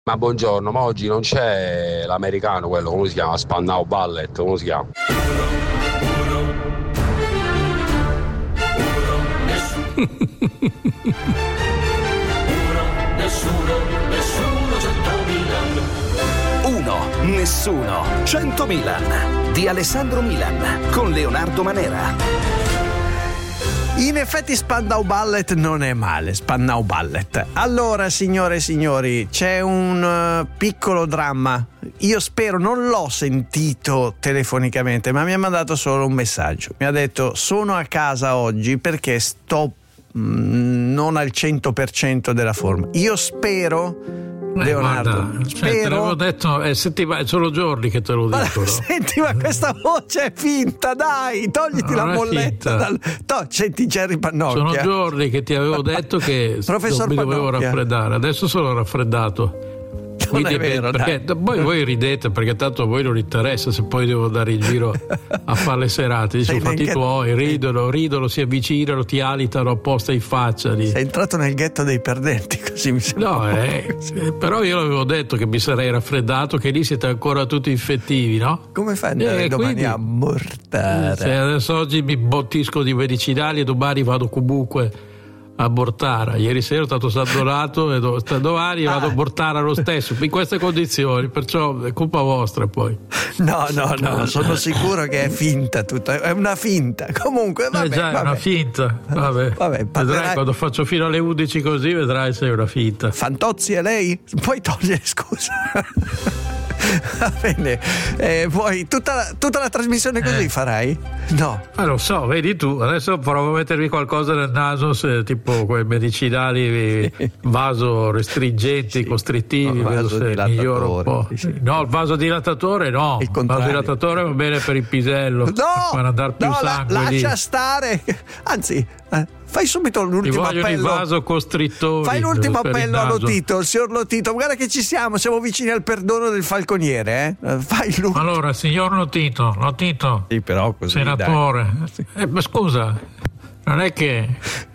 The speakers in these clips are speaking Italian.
Ma buongiorno, ma oggi non c'è l'americano, quello, come si chiama? Spandau Ballet, come si chiama? Nessuno 100 Milan di Alessandro Milan con Leonardo Manera. In effetti Spandau Ballet non è male, Spandau Ballet. Allora, signore e signori, c'è un piccolo dramma. Io spero, non l'ho sentito telefonicamente, ma mi ha mandato solo un messaggio. Mi ha detto: sono a casa oggi perché sto non al 100% della forma. Io spero, Leonardo, guarda, spero. Te l'avevo detto, sono giorni che te lo dico. Senti, ma questa voce è finta, dai, togliti la bolletta. Senti Jerry Pannocchia. Sono giorni che ti avevo detto che Professor non mi dovevo Pannocchia. raffreddare, adesso sono raffreddato. Non è vero, perché poi voi ridete, perché tanto a voi non interessa se poi devo andare in giro a fare le serate. Sono fatti tuoi, ridono, si avvicinano, ti alitano apposta in faccia. Sei entrato nel ghetto dei perdenti, così mi sembra. No, però io l'avevo detto che mi sarei raffreddato, che lì siete ancora tutti infettivi, no? Come fai ad andare domani a mortare? Se adesso oggi mi bottisco di medicinali e domani vado comunque a Bortara. Ieri sera ho stato sandonato e domani vado a Bortara lo stesso, in queste condizioni, perciò è colpa vostra poi. No, sono sicuro che è finta tutto, è una finta. Comunque vabbè, è una finta. Vabbè, vedrai quando faccio fino alle 11 così, vedrai se è una finta. Fantozzi è lei? Puoi togliere, scusa. Va bene, vuoi tutta la trasmissione così farai? No. Lo so, vedi tu, adesso provo a mettermi qualcosa nel naso, tipo quei medicinali vasorestringenti, costrittivi, migliora un po'. Sì. No, il vasodilatatore no, il vasodilatatore va bene per il pisello, per andare più sangue lascia lì. Stare, anzi fai subito l'ultimo appello. Vasocostrittori. Fai l'ultimo appello a Lotito, signor Lotito. Guarda che siamo vicini al perdono del falconiere. Fai l'ultimo. Allora, signor Lotito. Sì, però così, senatore. Ma scusa, non è che,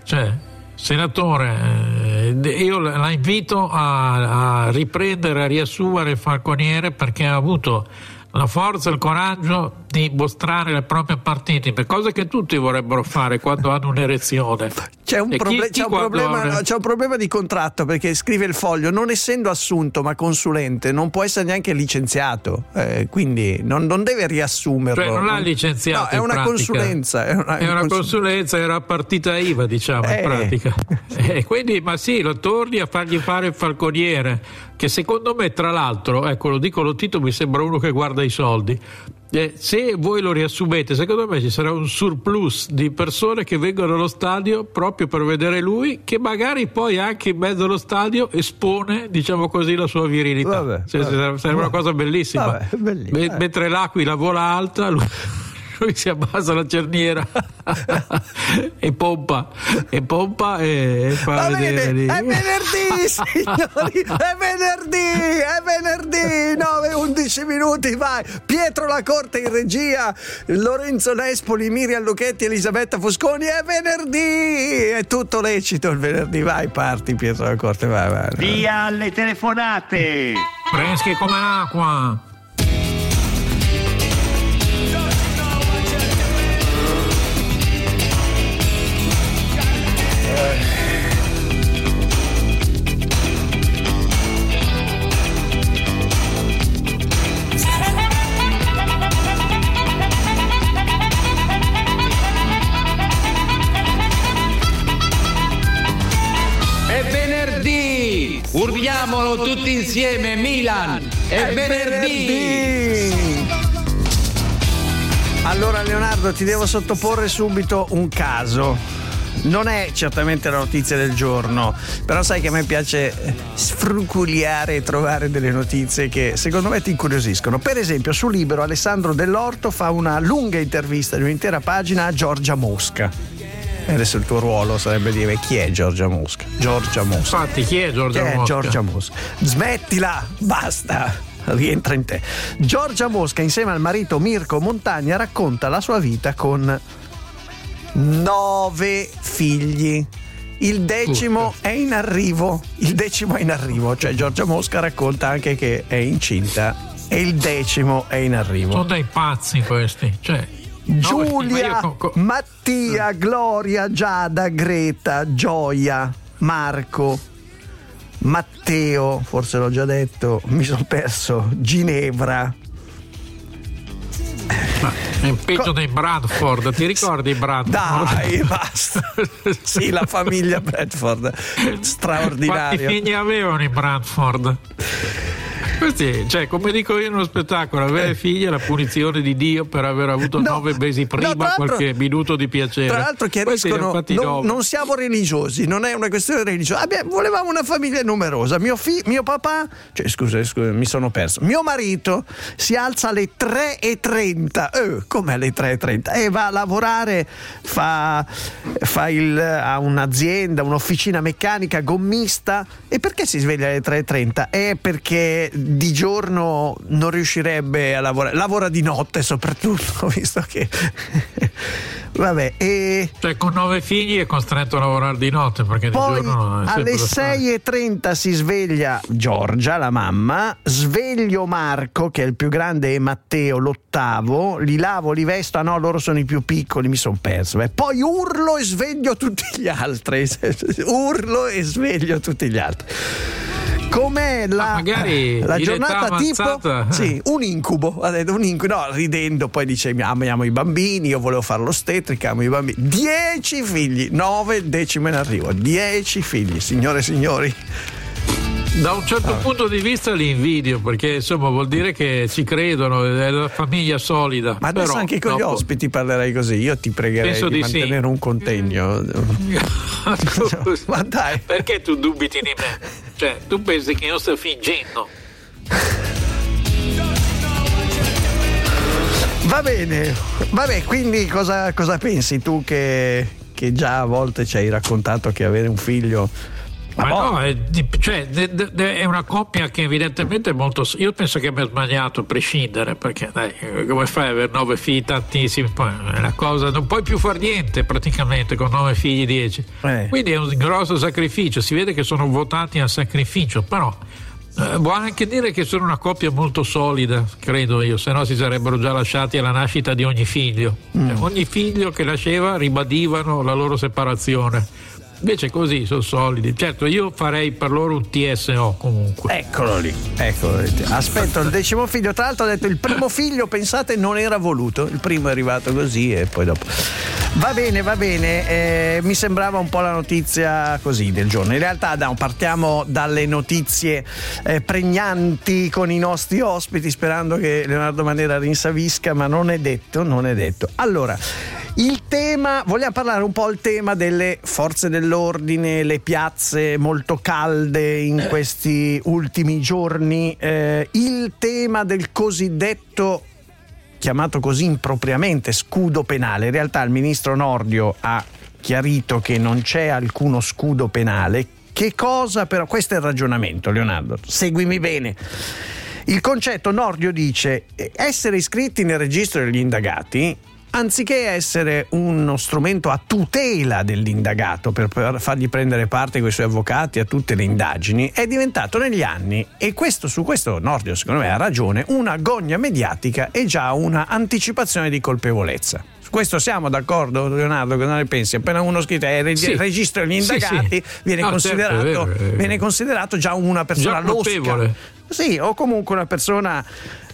senatore, io la invito a riprendere, a riassumere il falconiere, perché ha avuto la forza e il coraggio di mostrare le proprie partite, cose che tutti vorrebbero fare quando hanno un'erezione. C'è un problema di contratto, perché scrive il Foglio: non essendo assunto ma consulente non può essere neanche licenziato, quindi non deve riassumerlo. Non l'ha licenziato, è una consulenza. È una consulenza, era partita IVA, diciamo, in pratica. Quindi, ma sì, lo torni a fargli fare il falconiere, che secondo me, tra l'altro, lo dico Lotito, mi sembra uno che guarda i soldi. Se voi lo riassumete, secondo me ci sarà un surplus di persone che vengono allo stadio proprio per vedere lui, che magari poi anche in mezzo allo stadio espone, diciamo così, la sua virilità. Sarebbe una cosa bellissima. Mentre l'Aquila vola alta, lui si abbassa la cerniera e pompa e fa vedere lì. È venerdì, signori, è venerdì 9-11 minuti, vai. Pietro Lacorte in regia, Lorenzo Nespoli, Miriam Lucchetti, Elisabetta Fosconi. È venerdì, è tutto lecito il venerdì. Vai, parti Pietro Lacorte, vai. Via alle telefonate, fresche come l'acqua. Urliamolo tutti insieme, Milan! È venerdì! Allora Leonardo, ti devo sottoporre subito un caso. Non è certamente la notizia del giorno, però sai che a me piace sfruculiare e trovare delle notizie che secondo me ti incuriosiscono. Per esempio, su Libero Alessandro Dell'Orto fa una lunga intervista di un'intera pagina a Giorgia Mosca. Adesso il tuo ruolo sarebbe dire: chi è Giorgia Mosca? Infatti, chi è Giorgia Mosca? Smettila, basta, rientra in te. Giorgia Mosca, insieme al marito Mirko Montagna, racconta la sua vita con 9 figli. il decimo è in arrivo. Cioè Giorgia Mosca racconta anche che è incinta e il decimo è in arrivo. Sono dei pazzi questi, cioè. Giulia, Mattia, Gloria, Giada, Greta, Gioia, Marco, Matteo, forse l'ho già detto, mi sono perso, Ginevra. È peggio dei Bradford, ti ricordi i Bradford? Dai, basta. Sì, la famiglia Bradford, straordinaria. Quanti figli avevano i Bradford? Questi, cioè, come dico io nello spettacolo, avere figli è la punizione di Dio per aver avuto 9 mesi prima qualche minuto di piacere. Tra l'altro chiariscono, non siamo religiosi, non è una questione religiosa. Volevamo una famiglia numerosa. Mio papà, cioè scusa, mi sono perso. Mio marito si alza alle 3:30. Come alle 3:30? Va a lavorare, ha un'azienda, un'officina meccanica, gommista. E perché si sveglia alle 3:30? È perché di giorno non riuscirebbe a lavorare, lavora di notte soprattutto, visto che vabbè. Cioè con 9 figli è costretto a lavorare di notte, perché poi di giorno è alle 6:30 si sveglia Giorgia, la mamma, sveglio Marco che è il più grande e Matteo l'8, li lavo, li vesto, loro sono i più piccoli, mi sono perso. Poi urlo e sveglio tutti gli altri. Com'è la giornata tipo? Sì, un incubo. No, ridendo, poi dice amiamo i bambini, io volevo fare l'ostetrica, amo i bambini. 10 figli, 9, decimo in arrivo. 10 figli, signore e signori. Da un certo punto di vista li invidio, perché insomma vuol dire che ci credono, è una famiglia solida. Ma adesso anche con gli ospiti parlerai così. Io ti pregherei di mantenere un contegno. Ma dai, perché tu dubiti di me? Cioè, tu pensi che io stia fingendo? Va bene, vabbè, quindi cosa pensi tu che già a volte ci hai raccontato che avere un figlio... Ma no, è una coppia che evidentemente è molto. Io penso che abbia sbagliato a prescindere, perché dai, come fai ad avere 9 figli tantissimi? Poi è una cosa, non puoi più far niente praticamente con 9 figli 10. Quindi è un grosso sacrificio, si vede che sono votati al sacrificio, però vuol anche dire che sono una coppia molto solida, credo io, se no si sarebbero già lasciati alla nascita di ogni figlio. Ogni figlio che nasceva ribadivano la loro separazione. Invece così sono solidi. Certo, io farei per loro un TSO comunque. Eccolo lì. Aspetto il decimo figlio. Tra l'altro ho detto il primo figlio, pensate, non era voluto. Il primo è arrivato così e poi dopo. Va bene. Mi sembrava un po' la notizia così del giorno. In realtà partiamo dalle notizie pregnanti con i nostri ospiti, sperando che Leonardo Manera rinsavisca, ma non è detto. Allora, il tema, vogliamo parlare un po' il tema delle forze dell'ordine, le piazze molto calde in questi ultimi giorni, il tema del cosiddetto, chiamato così impropriamente, scudo penale. In realtà il ministro Nordio ha chiarito che non c'è alcuno scudo penale. Che cosa però? Questo è il ragionamento, Leonardo, seguimi bene. Il concetto, Nordio dice, essere iscritti nel registro degli indagati, anziché essere uno strumento a tutela dell'indagato per fargli prendere parte con i suoi avvocati a tutte le indagini, è diventato negli anni, e su questo Nordio secondo me ha ragione, una gogna mediatica e già una anticipazione di colpevolezza. Su questo siamo d'accordo, Leonardo? Cosa ne pensi? Appena uno scrive registro degli indagati, viene considerato già una persona losca. Sì, o comunque una persona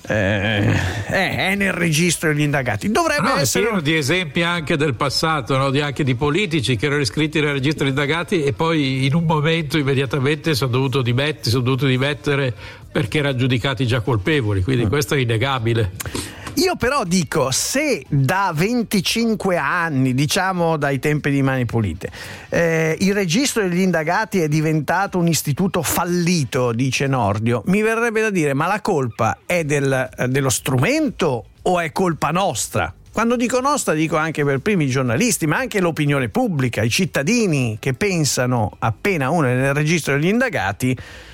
è nel registro degli indagati. Dovrebbe essere. Pieno di esempi anche del passato, anche di politici che erano iscritti nel registro degli indagati e poi in un momento immediatamente sono dovuti dimettere perché erano giudicati già colpevoli, quindi questo è innegabile. Io però dico, se da 25 anni, diciamo dai tempi di Mani Pulite, il registro degli indagati è diventato un istituto fallito, dice Nordio, mi verrebbe da dire, ma la colpa è dello strumento o è colpa nostra? Quando dico nostra dico anche per primi i giornalisti, ma anche l'opinione pubblica, i cittadini che pensano appena uno è nel registro degli indagati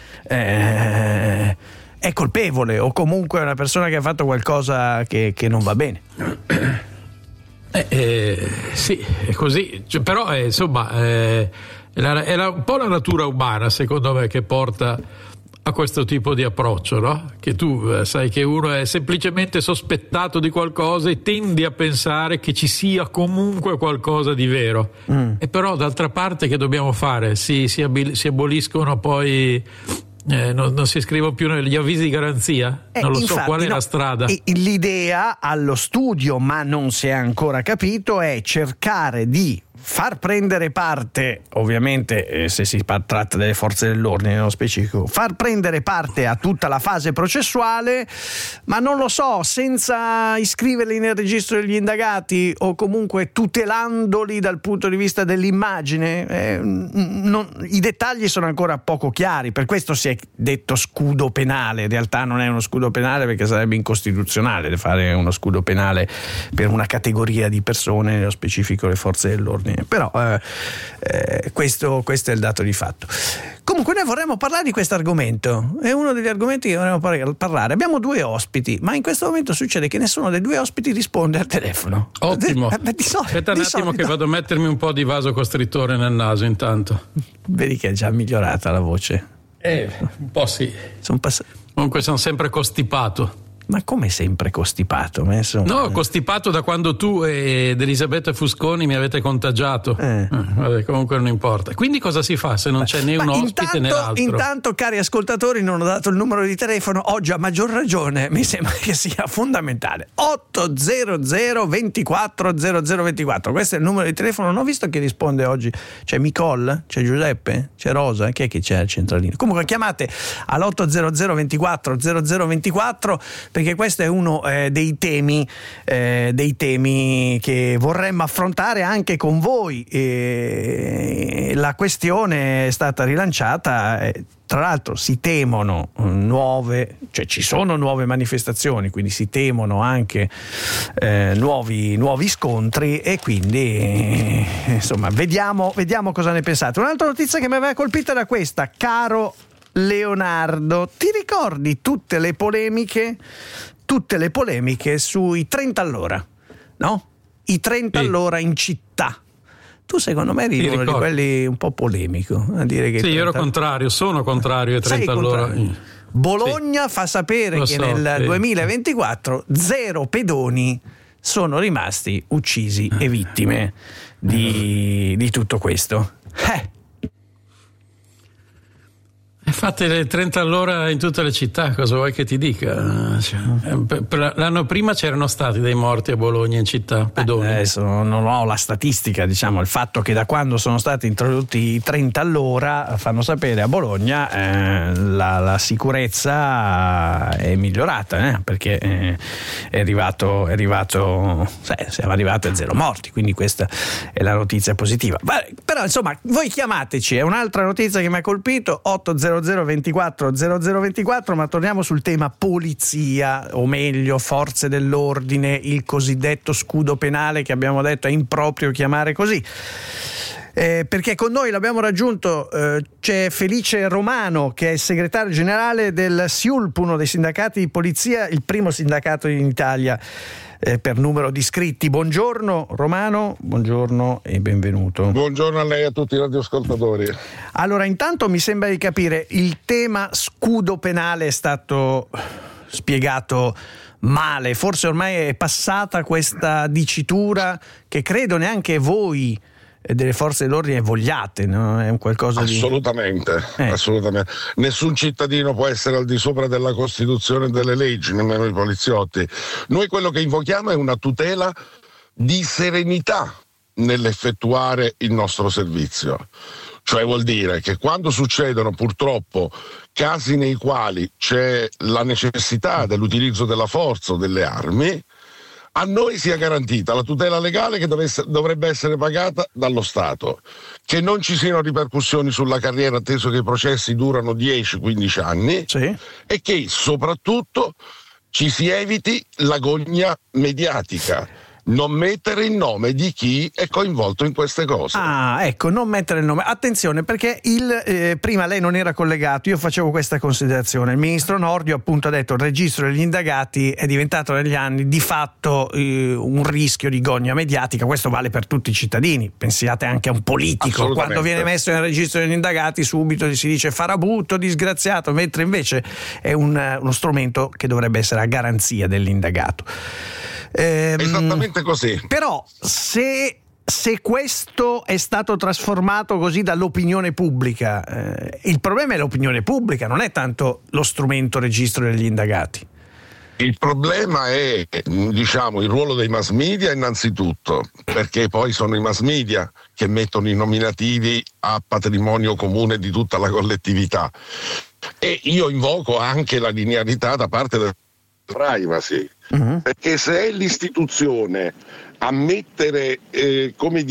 è colpevole o comunque è una persona che ha fatto qualcosa che non va bene. Sì, è così. Però insomma È un po' la natura umana, secondo me, che porta a questo tipo di approccio, no? Che tu sai che uno è semplicemente sospettato di qualcosa e tendi a pensare che ci sia comunque qualcosa di vero. E però d'altra parte che dobbiamo fare? Si aboliscono poi... non si scrivono più gli avvisi di garanzia? Non lo so qual è la strada. L'idea allo studio, ma non si è ancora capito, è cercare di far prendere parte, ovviamente se si tratta delle forze dell'ordine nello specifico, far prendere parte a tutta la fase processuale, ma non lo so, senza iscriverli nel registro degli indagati o comunque tutelandoli dal punto di vista dell'immagine. I dettagli sono ancora poco chiari, per questo si è detto scudo penale. In realtà non è uno scudo penale, perché sarebbe incostituzionale fare uno scudo penale per una categoria di persone, nello specifico le forze dell'ordine. Però questo è il dato di fatto. Comunque noi vorremmo parlare di questo argomento, è uno degli argomenti che vorremmo parlare. Abbiamo 2 ospiti, ma in questo momento succede che nessuno dei 2 ospiti risponde al telefono. Ottimo. Aspetta un attimo che vado a mettermi un po' di vasocostrittore nel naso intanto. Vedi che è già migliorata la voce. Un po' sì. Comunque sono sempre costipato. Ma come sempre costipato? No, costipato da quando tu ed Elisabetta Fusconi mi avete contagiato. Vabbè, comunque non importa. Quindi cosa si fa se non c'è né un ospite né l'altro? Intanto, cari ascoltatori, non ho dato il numero di telefono. Oggi a maggior ragione mi sembra che sia fondamentale. 800 24 0024. Questo è il numero di telefono. Non ho visto chi risponde oggi. C'è Nicole? C'è Giuseppe? C'è Rosa? Chi è che c'è al centralino? Comunque chiamate all'800 24 0024, perché questo è uno dei temi che vorremmo affrontare anche con voi. La questione è stata rilanciata. Tra l'altro si temono ci sono nuove manifestazioni, quindi si temono anche nuovi scontri, e quindi insomma vediamo cosa ne pensate. Un'altra notizia che mi aveva colpito era questa: caro Leonardo, ti ricordi tutte le polemiche sui 30 all'ora, no? I 30 all'ora in città. Tu secondo me eri uno di quelli un po' polemico a dire che io sono contrario ai 30 all'ora. Bologna fa sapere che nel 2024 0 pedoni sono rimasti uccisi e vittime di tutto questo. Fate le 30 all'ora in tutte le città, cosa vuoi che ti dica? L'anno prima c'erano stati dei morti a Bologna in città, pedoni. Adesso non ho la statistica, diciamo, il fatto che da quando sono stati introdotti i 30 all'ora fanno sapere a Bologna la sicurezza è migliorata, perché siamo arrivati a 0 morti, quindi questa è la notizia positiva. Però insomma, voi chiamateci, è un'altra notizia che mi ha colpito, 800 24 0024, ma torniamo sul tema polizia, o meglio forze dell'ordine, il cosiddetto scudo penale, che abbiamo detto è improprio chiamare così. Perché con noi l'abbiamo raggiunto, c'è Felice Romano, che è il segretario generale del SIULP, uno dei sindacati di polizia, il primo sindacato in Italia per numero di iscritti. Buongiorno Romano, buongiorno e benvenuto. Buongiorno a lei e a tutti i radioascoltatori. Allora, intanto mi sembra di capire, il tema scudo penale è stato spiegato male, forse ormai è passata questa dicitura che credo neanche voi delle forze dell'ordine vogliate, no? È un qualcosa assolutamente. Nessun cittadino può essere al di sopra della Costituzione e delle leggi, nemmeno i poliziotti. Noi quello che invochiamo è una tutela di serenità nell'effettuare il nostro servizio. Cioè vuol dire che quando succedono purtroppo casi nei quali c'è la necessità dell'utilizzo della forza o delle armi, a noi sia garantita la tutela legale che dovrebbe essere pagata dallo Stato, che non ci siano ripercussioni sulla carriera, atteso che i processi durano 10-15 anni, sì, e che soprattutto ci si eviti l'agonia mediatica. non mettere il nome di chi è coinvolto in queste cose. Ah, ecco, non mettere il nome. Attenzione, perché prima lei non era collegato, io facevo questa considerazione. Il ministro Nordio appunto ha detto il registro degli indagati è diventato negli anni di fatto un rischio di gogna mediatica. Questo vale per tutti i cittadini. Pensiate anche a un politico, quando viene messo nel registro degli indagati subito si dice farabutto, disgraziato, mentre invece è uno strumento che dovrebbe essere a garanzia dell'indagato. Esattamente così. Però se questo è stato trasformato così dall'opinione pubblica, il problema è l'opinione pubblica, non è tanto lo strumento registro degli indagati. Il problema è, diciamo, il ruolo dei mass media innanzitutto, perché poi sono i mass media che mettono i nominativi a patrimonio comune di tutta la collettività. E io invoco anche la linearità da parte del privacy, perché se è l'istituzione a mettere il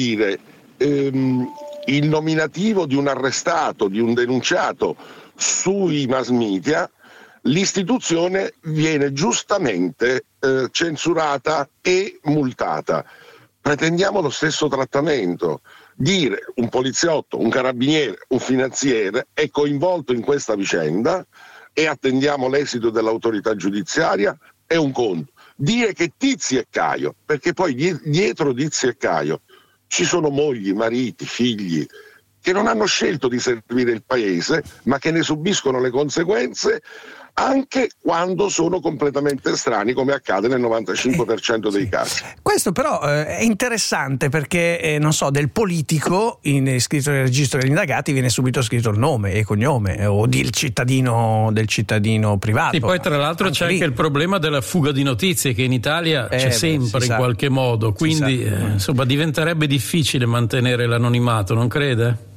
nominativo di un arrestato, di un denunciato sui mass media, l'istituzione viene giustamente censurata e multata. Pretendiamo lo stesso trattamento. Dire un poliziotto, un carabiniere, un finanziere è coinvolto in questa vicenda e attendiamo l'esito dell'autorità giudiziaria è un conto. Dire che Tizi e Caio, perché poi dietro Tizi e Caio ci sono mogli, mariti, figli che non hanno scelto di servire il paese, ma che ne subiscono le conseguenze anche quando sono completamente estranei, come accade nel 95% dei casi. Questo però è interessante perché, non so, del politico iscritto nel registro degli indagati viene subito scritto il nome e cognome, o del cittadino privato. Sì, poi tra l'altro c'è anche il problema della fuga di notizie che in Italia c'è sempre in qualche modo, quindi insomma diventerebbe difficile mantenere l'anonimato, non crede?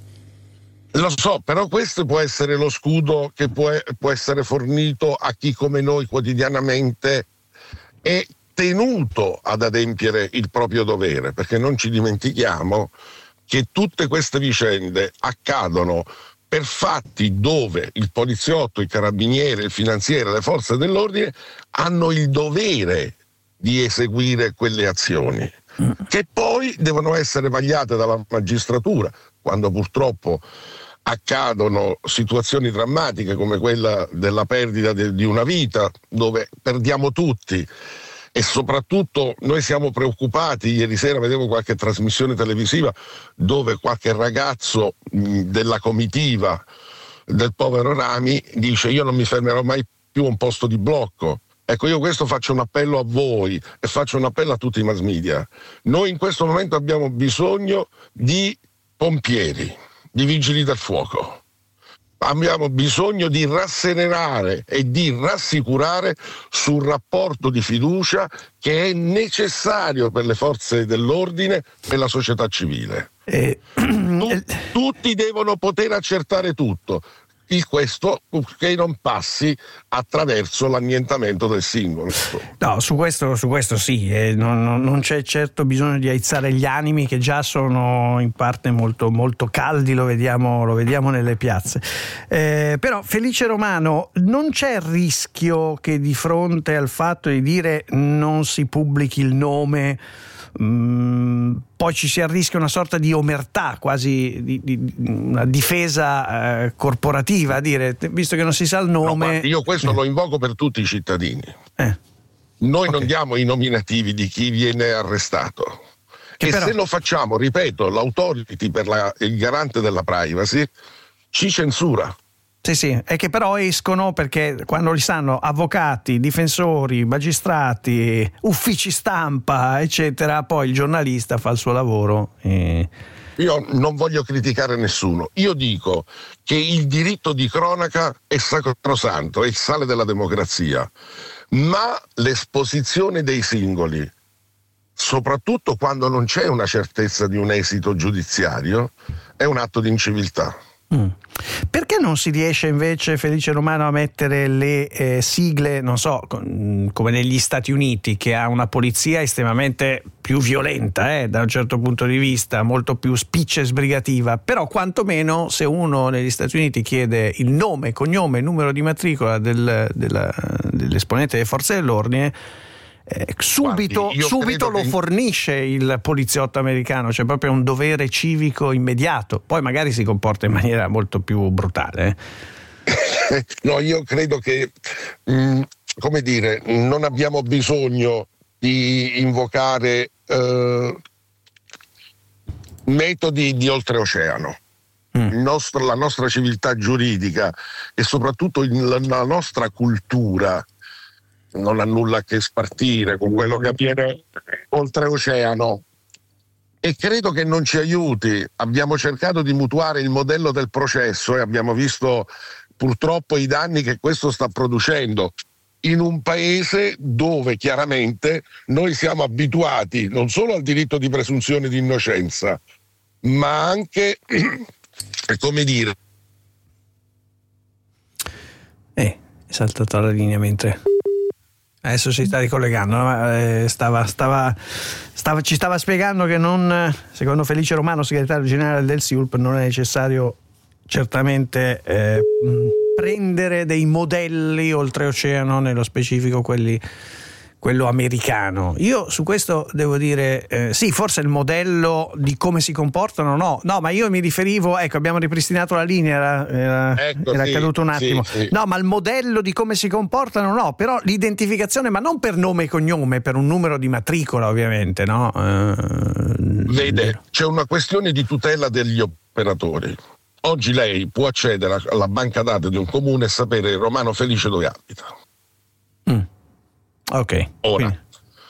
Lo so, però questo può essere lo scudo che può essere fornito a chi come noi quotidianamente è tenuto ad adempiere il proprio dovere, perché non ci dimentichiamo che tutte queste vicende accadono per fatti dove il poliziotto, il carabiniere, il finanziere, le forze dell'ordine hanno il dovere di eseguire quelle azioni, che poi devono essere vagliate dalla magistratura, quando purtroppo accadono situazioni drammatiche come quella della perdita di una vita, dove perdiamo tutti. E soprattutto noi siamo preoccupati. Ieri sera vedevo qualche trasmissione televisiva dove qualche ragazzo della comitiva del povero Rami dice: io non mi fermerò mai più a un posto di blocco. Ecco, io questo faccio un appello a voi e faccio un appello a tutti i mass media. Noi in questo momento abbiamo bisogno di pompieri, di vigili del fuoco. Abbiamo bisogno di rasserenare e di rassicurare sul rapporto di fiducia che è necessario per le forze dell'ordine e la società civile. Tutti devono poter accertare tutto. Questo che non passi attraverso l'annientamento del singolo. No, su questo sì, non c'è certo bisogno di aizzare gli animi che già sono in parte molto, molto caldi, lo vediamo nelle piazze. Però Felice Romano, non c'è il rischio che di fronte al fatto di dire non si pubblichi il nome poi ci si arrischia una sorta di omertà, quasi di una difesa corporativa, a dire, visto che non si sa il nome. No, io questo lo invoco per tutti i cittadini. Noi non diamo i nominativi di chi viene arrestato. E però, se lo facciamo, ripeto, l'autority per il garante della privacy ci censura. Sì, è che però escono perché quando li sanno avvocati, difensori, magistrati, uffici stampa, eccetera, poi il giornalista fa il suo lavoro. Io non voglio criticare nessuno, io dico che il diritto di cronaca è sacrosanto, è il sale della democrazia, ma l'esposizione dei singoli, soprattutto quando non c'è una certezza di un esito giudiziario, è un atto di inciviltà. Perché non si riesce invece, Felice Romano, a mettere le sigle, non so, come negli Stati Uniti, che ha una polizia estremamente più violenta da un certo punto di vista, molto più spiccia e sbrigativa, però quantomeno se uno negli Stati Uniti chiede il nome, cognome, numero di matricola dell'esponente delle forze dell'ordine, subito lo fornisce il poliziotto americano, c'è proprio un dovere civico immediato, poi magari si comporta in maniera molto più brutale. No, io credo che come dire, non abbiamo bisogno di invocare metodi di oltreoceano. La nostra civiltà giuridica e soprattutto la nostra cultura non ha nulla a che spartire con quello che avviene oltreoceano, e credo che non ci aiuti. Abbiamo cercato di mutuare il modello del processo e abbiamo visto purtroppo i danni che questo sta producendo in un paese dove chiaramente noi siamo abituati non solo al diritto di presunzione di innocenza, ma anche come dire, è saltata la linea mentre adesso si sta ricollegando, ci stava spiegando che non, secondo Felice Romano, segretario generale del SIULP, non è necessario certamente prendere dei modelli oltreoceano, nello specifico quello americano. Io su questo devo dire sì, forse il modello di come si comportano no, ma io mi riferivo, ecco, abbiamo ripristinato la linea, era sì, caduto un attimo, sì. No, ma il modello di come si comportano no, però l'identificazione, ma non per nome e cognome, per un numero di matricola ovviamente, no? Vede, c'è una questione di tutela degli operatori. Oggi lei può accedere alla banca dati di un comune e sapere Romano Felice dove abita. Ok. Ora,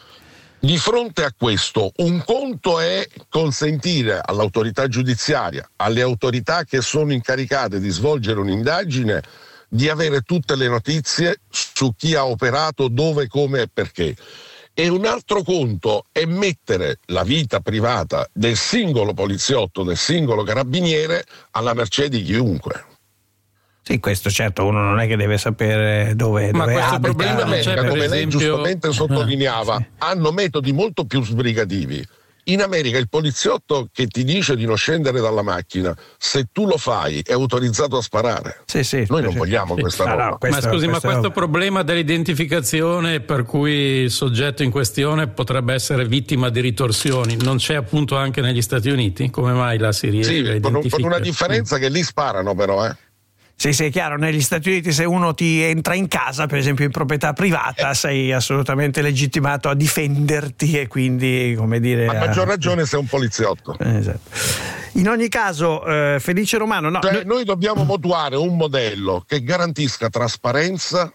di fronte a questo, un conto è consentire all'autorità giudiziaria, alle autorità che sono incaricate di svolgere un'indagine, di avere tutte le notizie su chi ha operato, dove, come e perché. E un altro conto è mettere la vita privata del singolo poliziotto, del singolo carabiniere alla mercé di chiunque. Sì, questo certo, uno non è che deve sapere dove questo abita. problema non c'è, per come lei esempio, giustamente sottolineava, sì. Hanno metodi molto più sbrigativi. In America il poliziotto che ti dice di non scendere dalla macchina, se tu lo fai è autorizzato a sparare. Sì, noi non vogliamo questa roba. No, questo problema dell'identificazione, per cui il soggetto in questione potrebbe essere vittima di ritorsioni, non c'è appunto anche negli Stati Uniti? Come mai la si riesce a identificare? Con una differenza che lì sparano però, Sì, è chiaro, negli Stati Uniti se uno ti entra in casa, per esempio in proprietà privata, sei assolutamente legittimato a difenderti e quindi, come dire... A maggior ragione sei un poliziotto. Esatto. In ogni caso, Felice Romano... No, noi dobbiamo mutuare un modello che garantisca trasparenza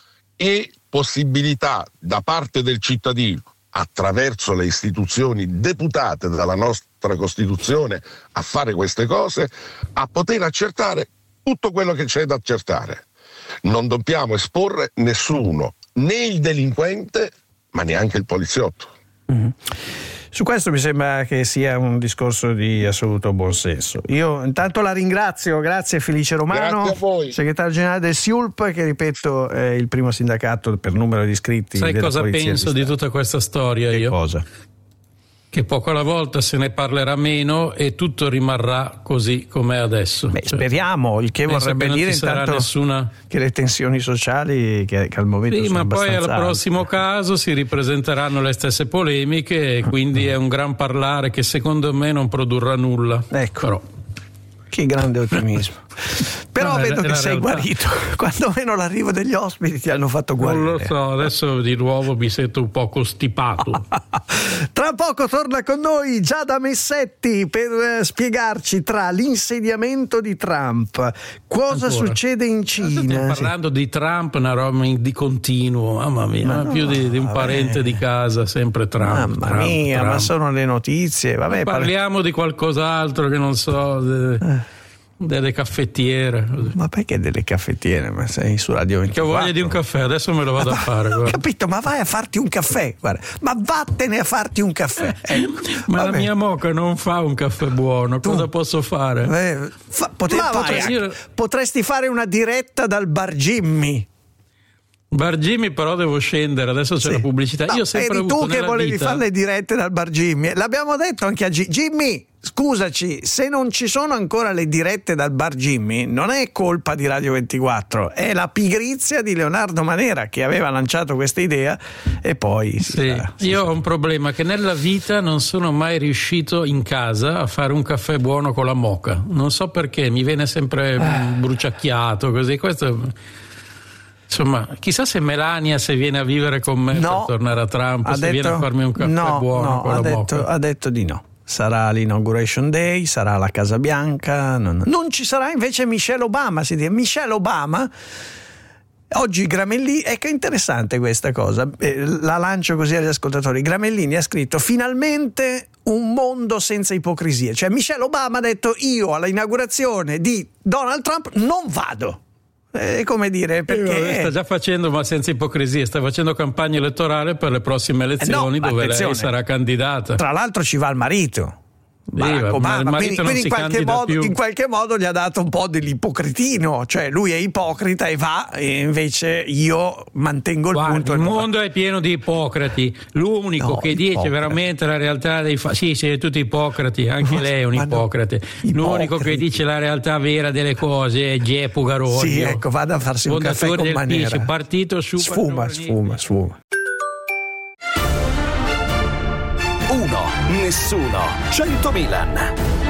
e possibilità da parte del cittadino, attraverso le istituzioni deputate dalla nostra Costituzione a fare queste cose, a poter accertare tutto quello che c'è da accertare. Non dobbiamo esporre nessuno, né il delinquente, ma neanche il poliziotto. Mm-hmm. Su questo mi sembra che sia un discorso di assoluto buonsenso. Io intanto la ringrazio, grazie Felice Romano, grazie a voi. segretario generale del SIULP, che ripeto è il primo sindacato per numero di iscritti. Sai della cosa Polizia penso di tutta questa storia? Che io? Cosa? Che poco alla volta se ne parlerà meno e tutto rimarrà così com'è adesso. Speriamo, il che vorrebbe dire intanto che le tensioni sociali che al momento sono abbastanza ma poi al alte. prossimo caso si ripresenteranno le stesse polemiche e quindi è un gran parlare che secondo me non produrrà nulla. Ecco. Però. Che grande ottimismo. Però vedo che sei guarito. Quando meno l'arrivo degli ospiti ti hanno fatto guarire. Non lo so, adesso di nuovo mi sento un po' costipato. Tra poco torna con noi Giada Messetti per spiegarci tra l'insediamento di Trump, cosa succede in Cina. Stiamo parlando di Trump, una roba di continuo, mamma mia, più di un parente di casa, sempre Trump. Mamma mia, Trump. Ma sono le notizie. Vabbè, parliamo di qualcos'altro che non so. Delle caffettiere. Ma perché delle caffettiere? Ma sei su Radio 24? Che ho voglia di un caffè, adesso me lo vado a fare. Ho capito, ma vai a farti un caffè, guarda. Ma vattene a farti un caffè. Ma la mia moca non fa un caffè buono, cosa posso fare? Potresti fare una diretta dal Bar Jimmy. Bar Jimmy, però devo scendere, adesso c'è la pubblicità. Io ho sempre eri avuto tu che volevi vita... fare le dirette dal Bar Jimmy. L'abbiamo detto anche a Jimmy. scusaci, se non ci sono ancora le dirette dal bar Jimmy, non è colpa di Radio 24, è la pigrizia di Leonardo Manera che aveva lanciato questa idea e poi... Io ho un problema, che nella vita non sono mai riuscito in casa a fare un caffè buono con la moka. Non so perché, mi viene sempre bruciacchiato, così. Questo... Insomma, chissà se Melania, se viene a vivere con me per tornare a Trump, se viene a farmi un caffè buono con la moka. Ha detto di no. Sarà l'inauguration day, sarà la Casa Bianca, non ci sarà invece Michelle Obama, si dice Michelle Obama. Oggi Gramellini, ecco, interessante questa cosa, la lancio così agli ascoltatori. Gramellini ha scritto: finalmente un mondo senza ipocrisie, cioè Michelle Obama ha detto: io all'inaugurazione di Donald Trump non vado. Come dire, perché sta già facendo, ma senza ipocrisia, sta facendo campagna elettorale per le prossime elezioni, dove lei sarà candidata. Tra l'altro ci va il marito, Barack Obama, quindi in qualche modo gli ha dato un po' dell'ipocritino, cioè lui è ipocrita e va, e invece io mantengo il punto. Il mondo è pieno di ipocriti, l'unico che dice veramente la realtà dei fatti, sì, tutti ipocriti, anche lei è un ipocrite. L'unico che dice la realtà vera delle cose è Geppo Garoglio. Sì, ecco, vada a farsi un caffè con Manera. Partito su sfuma. 1, nessuno, 100 Milan.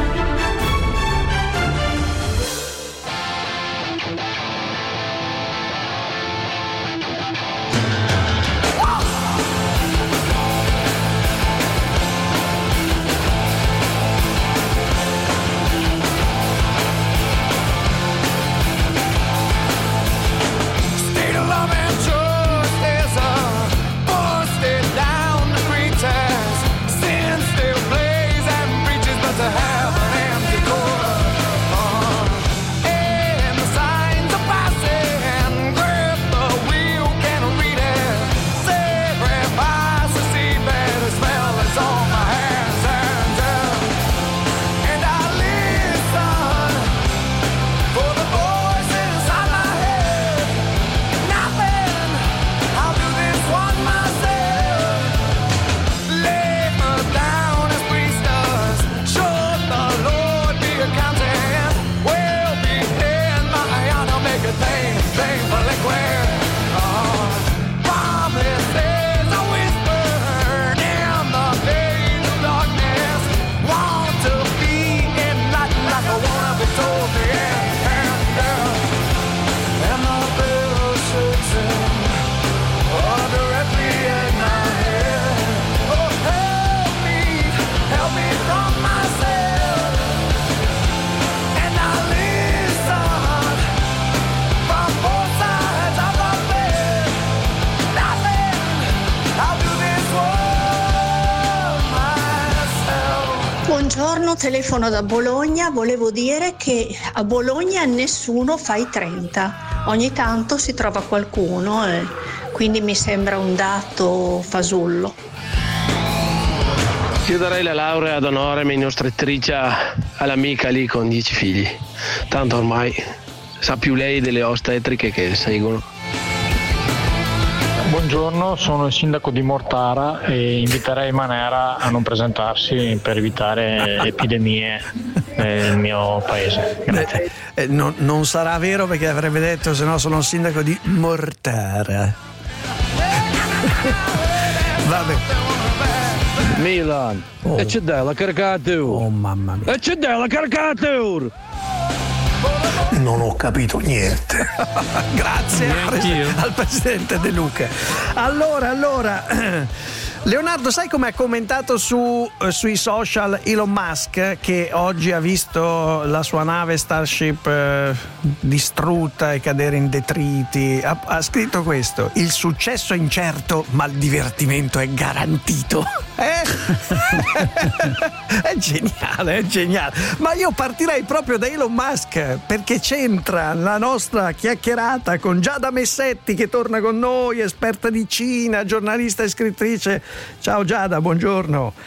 Buongiorno, telefono da Bologna. Volevo dire che a Bologna nessuno fa i 30. Ogni tanto si trova qualcuno e quindi mi sembra un dato fasullo. Io darei la laurea ad honorem in ostetricia all'amica lì con 10 figli. Tanto ormai sa più lei delle ostetriche che seguono. Buongiorno, sono il sindaco di Mortara e inviterei Manera a non presentarsi per evitare epidemie nel mio paese. Grazie. Non sarà vero, perché avrebbe detto: se no sono il sindaco di Mortara. Vabbè. Milan, e c'è della caricatura. Oh mamma mia. E c'è della caricatura. Non ho capito niente. Grazie al presidente De Luca. Allora Leonardo, sai come ha commentato sui social Elon Musk, che oggi ha visto la sua nave Starship distrutta e cadere in detriti? Ha scritto questo: il successo è incerto ma il divertimento è garantito. È geniale. Ma io partirei proprio da Elon Musk, perché c'entra la nostra chiacchierata con Giada Messetti, che torna con noi, esperta di Cina, giornalista e scrittrice. Ciao Giada, buongiorno.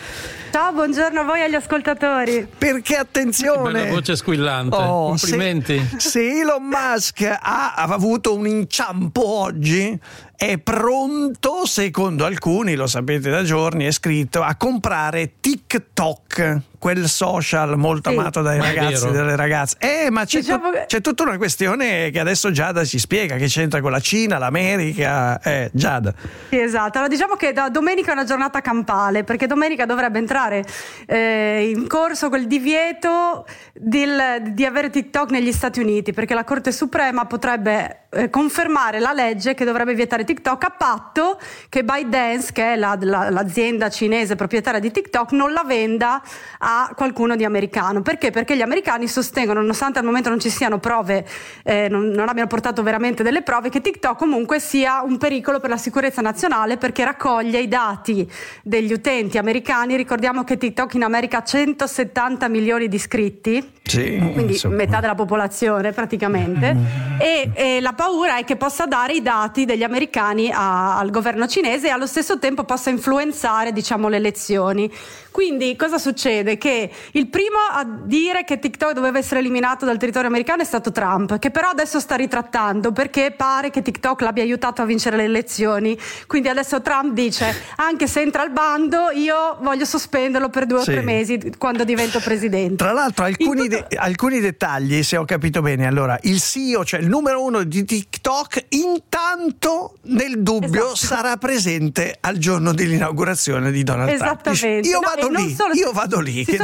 Ciao, buongiorno a voi, agli ascoltatori. Perché attenzione, bella voce squillante, complimenti. Se Elon Musk ha avuto un inciampo oggi, è pronto, secondo alcuni, lo sapete da giorni, è scritto, a comprare TikTok, quel social molto amato dai ragazzi e dalle ragazze. Ma c'è tutta una questione che adesso Giada ci spiega, che c'entra con la Cina, l'America. Giada. Sì, esatto. Allora, diciamo che da domenica è una giornata campale, perché domenica dovrebbe entrare in corso quel divieto di avere TikTok negli Stati Uniti, perché la Corte Suprema potrebbe confermare la legge che dovrebbe vietare TikTok, a patto che ByteDance, che è l'azienda cinese proprietaria di TikTok, non la venda a qualcuno di americano. Perché? Perché gli americani sostengono, nonostante al momento non ci siano prove, non abbiano portato veramente delle prove, che TikTok comunque sia un pericolo per la sicurezza nazionale, perché raccoglie i dati degli utenti americani. Ricordiamo che TikTok in America ha 170 milioni di iscritti, quindi insomma, metà della popolazione praticamente, e la paura è che possa dare i dati degli americani al governo cinese e allo stesso tempo possa influenzare, diciamo, le elezioni. Quindi cosa succede? Che il primo a dire che TikTok doveva essere eliminato dal territorio americano è stato Trump, che però adesso sta ritrattando perché pare che TikTok l'abbia aiutato a vincere le elezioni. Quindi adesso Trump dice, anche se entra al bando, io voglio sospenderlo per 2 o 3 mesi quando divento presidente. Tra l'altro alcuni dettagli, se ho capito bene. Allora, il CEO, cioè il numero 1 di TikTok, intanto nel dubbio sarà presente al giorno dell'inaugurazione di Donald Trump. Esattamente. Io vado lì. Si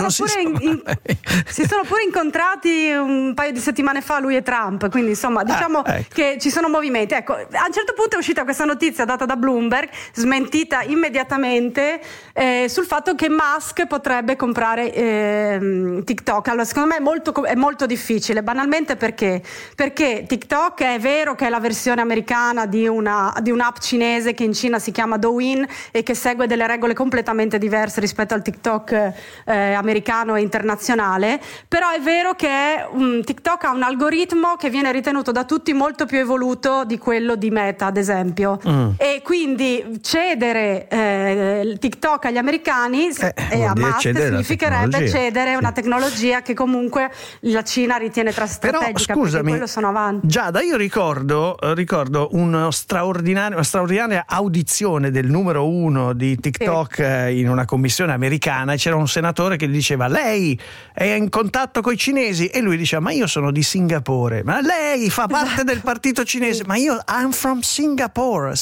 sono pure incontrati un paio di settimane fa lui e Trump, quindi insomma diciamo che ci sono movimenti. Ecco, a un certo punto è uscita questa notizia data da Bloomberg, smentita immediatamente, sul fatto che Musk potrebbe comprare TikTok. Allora, secondo me è molto difficile, banalmente perché TikTok è vero che è la versione americana di un'app cinese che in Cina si chiama Douyin e che segue delle regole completamente diverse rispetto al TikTok americano e internazionale, però è vero che TikTok ha un algoritmo che viene ritenuto da tutti molto più evoluto di quello di Meta, ad esempio, e quindi cedere TikTok agli americani e a Musk significherebbe cedere una tecnologia che comunque la Cina ritiene strategica. Però scusami, quello sono avanti. Giada, io ricordo una straordinaria audizione del numero 1 di TikTok in una commissione americana, e c'era un senatore che gli diceva: lei è in contatto con i cinesi? E lui diceva: ma io sono di Singapore. Ma lei fa parte del partito cinese? Ma io I'm from Singapore,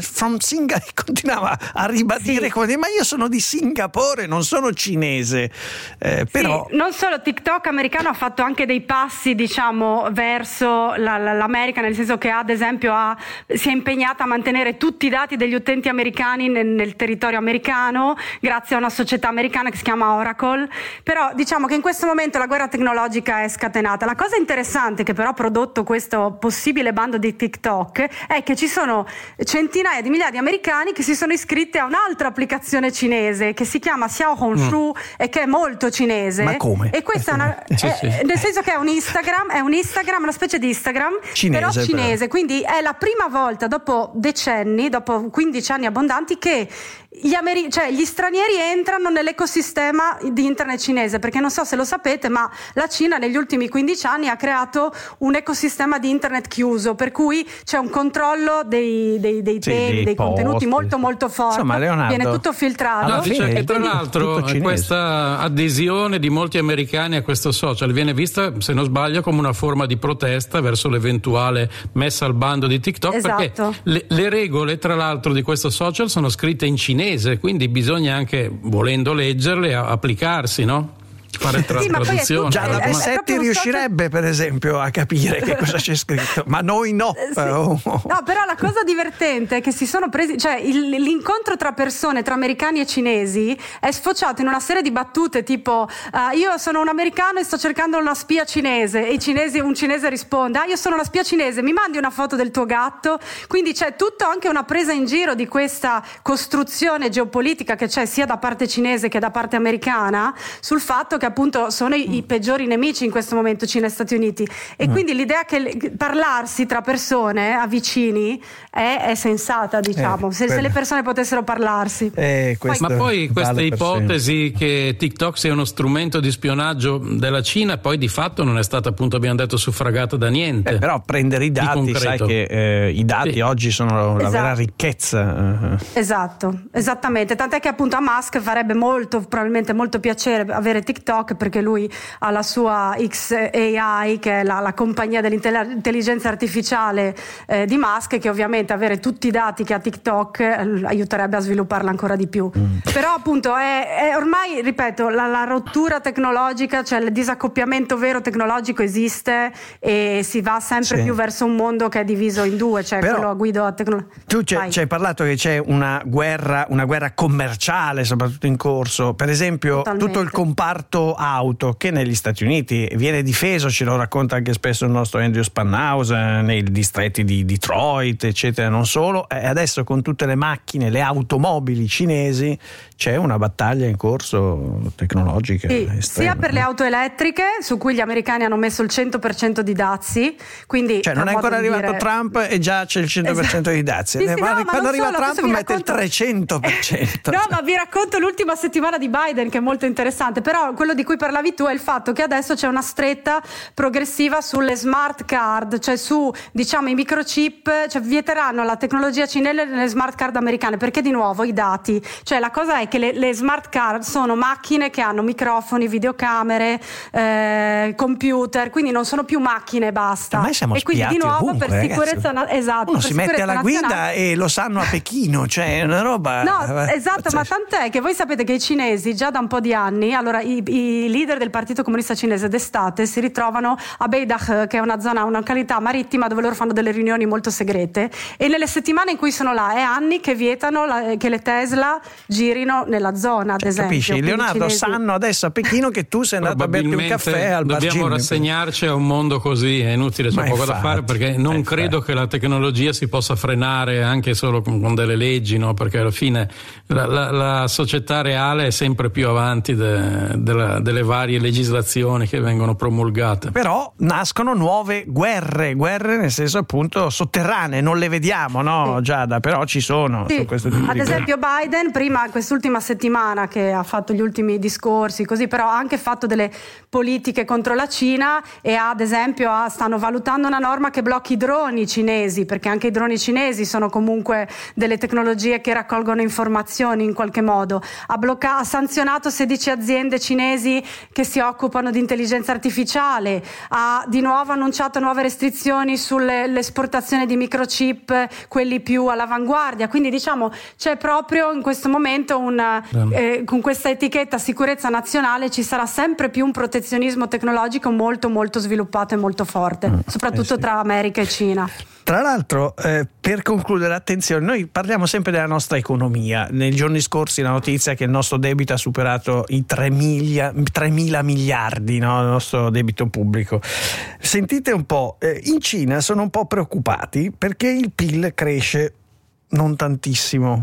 e continuava a ribadire ma io sono di Singapore, non sono cinese. Però non solo, TikTok americano ha fatto anche dei passi, diciamo, verso l'America, nel senso che ad esempio si è impegnata a mantenere tutti i dati degli utenti americani nel territorio americano grazie a una società americana che si chiama Oracle. Però diciamo che in questo momento la guerra tecnologica è scatenata. La cosa interessante che però ha prodotto questo possibile bando di TikTok è che ci sono centinaia di migliaia di americani che si sono iscritti a un'altra applicazione cinese che si chiama Xiaohongshu e che è molto cinese. Ma come? E questa nel senso che è un Instagram, una specie di Instagram cinese, però cinese. Quindi è la prima volta dopo decenni, dopo 15 anni abbondanti, che gli stranieri entrano nell'ecosistema di internet cinese, perché non so se lo sapete, ma la Cina negli ultimi 15 anni ha creato un ecosistema di internet chiuso, per cui c'è un controllo dei temi, dei contenuti molto molto forte. Insomma, Leonardo, viene tutto filtrato. No, dice che tra l'altro questa adesione di molti americani a questo social viene vista, se non sbaglio, come una forma di protesta verso l'eventuale messa al bando di TikTok. Esatto. Perché le regole, tra l'altro, di questo social sono scritte in cinese, quindi bisogna anche, volendo leggerle, applicarsi, no? Fare traduzione. Già da Pessetti riuscirebbe per esempio a capire che cosa c'è scritto, ma noi no. No, però la cosa divertente è che si sono presi, cioè l'incontro tra persone, tra americani e cinesi, è sfociato in una serie di battute tipo io sono un americano e sto cercando una spia cinese, e un cinese risponde: io sono una spia cinese, mi mandi una foto del tuo gatto? Quindi c'è tutto anche una presa in giro di questa costruzione geopolitica che c'è sia da parte cinese che da parte americana sul fatto che appunto sono i peggiori nemici in questo momento, Cina e Stati Uniti, e quindi l'idea che parlarsi tra persone vicini è sensata, diciamo, se le persone potessero parlarsi. Ma poi questa ipotesi che TikTok sia uno strumento di spionaggio della Cina poi di fatto non è stata, appunto abbiamo detto, suffragata da niente. Però prendere i dati, sai che i dati oggi sono la vera ricchezza. Esatto, esattamente, tant'è che appunto a Musk farebbe probabilmente molto piacere avere TikTok, perché lui ha la sua XAI, che è la compagnia dell'intelligenza artificiale di Musk, che ovviamente avere tutti i dati che ha TikTok aiuterebbe a svilupparla ancora di più. Però appunto è ormai, ripeto, la rottura tecnologica, cioè il disaccoppiamento vero tecnologico esiste, e si va sempre più verso un mondo che è diviso in due, cioè però, quello a guida tecnologica. Tu ci hai parlato che c'è una guerra commerciale soprattutto in corso, per esempio tutto il comparto auto che negli Stati Uniti viene difeso, ce lo racconta anche spesso il nostro Andrew Spanhaus, nei distretti di Detroit eccetera, non solo, adesso con tutte le macchine, le automobili cinesi c'è una battaglia in corso tecnologica estrema, sia per le auto elettriche, su cui gli americani hanno messo il 100% di dazi, quindi cioè non è ancora arrivato Trump e già c'è il 100% di dazi. Quando arriva Trump mette il 300%. No, ma vi racconto l'ultima settimana di Biden, che è molto interessante. Però quello di cui parlavi tu è il fatto che adesso c'è una stretta progressiva sulle smart card, cioè su, diciamo, i microchip, cioè vieteranno la tecnologia cinese nelle smart card americane, perché di nuovo i dati, cioè la cosa è che le smart card sono macchine che hanno microfoni, videocamere, computer, quindi non sono più macchine e basta. Ormai siamo e quindi di nuovo ovunque, per sicurezza esatto, uno si mette alla guida e lo sanno a Pechino, cioè è una roba. No, esatto, ma tant'è che voi sapete che i cinesi già da un po' di anni, allora i leader del Partito Comunista Cinese d'estate si ritrovano a Beidach, che è una zona, una località marittima dove loro fanno delle riunioni molto segrete, e nelle settimane in cui sono là è anni che vietano che le Tesla girino nella zona, ad esempio. Capisci? Leonardo, sanno adesso a Pechino che tu sei andato a berti un caffè al bar dobbiamo Jimmy. Rassegnarci a un mondo così, è inutile, c'è poco da fare, perché non credo che la tecnologia si possa frenare anche solo con delle leggi, no? Perché alla fine la società reale è sempre più avanti delle varie legislazioni che vengono promulgate. Però nascono nuove guerre nel senso appunto sotterranee, non le vediamo, no, Giada, però ci sono. Sì. Su questo tipo ad esempio Biden prima, quest'ultima settimana che ha fatto gli ultimi discorsi così, però ha anche fatto delle politiche contro la Cina, e ad esempio stanno valutando una norma che blocchi i droni cinesi, perché anche i droni cinesi sono comunque delle tecnologie che raccolgono informazioni in qualche modo. Ha sanzionato 16 aziende cinesi che si occupano di intelligenza artificiale, ha di nuovo annunciato nuove restrizioni sull'esportazione di microchip, quelli più all'avanguardia, quindi diciamo c'è proprio in questo momento con questa etichetta sicurezza nazionale ci sarà sempre più un protezionismo tecnologico molto molto sviluppato e molto forte, soprattutto tra America e Cina. Tra l'altro, per concludere, attenzione, noi parliamo sempre della nostra economia. Nei giorni scorsi la notizia è che il nostro debito ha superato i 3.000 miliardi, no? Il nostro debito pubblico. Sentite un po', in Cina sono un po' preoccupati perché il PIL cresce non tantissimo.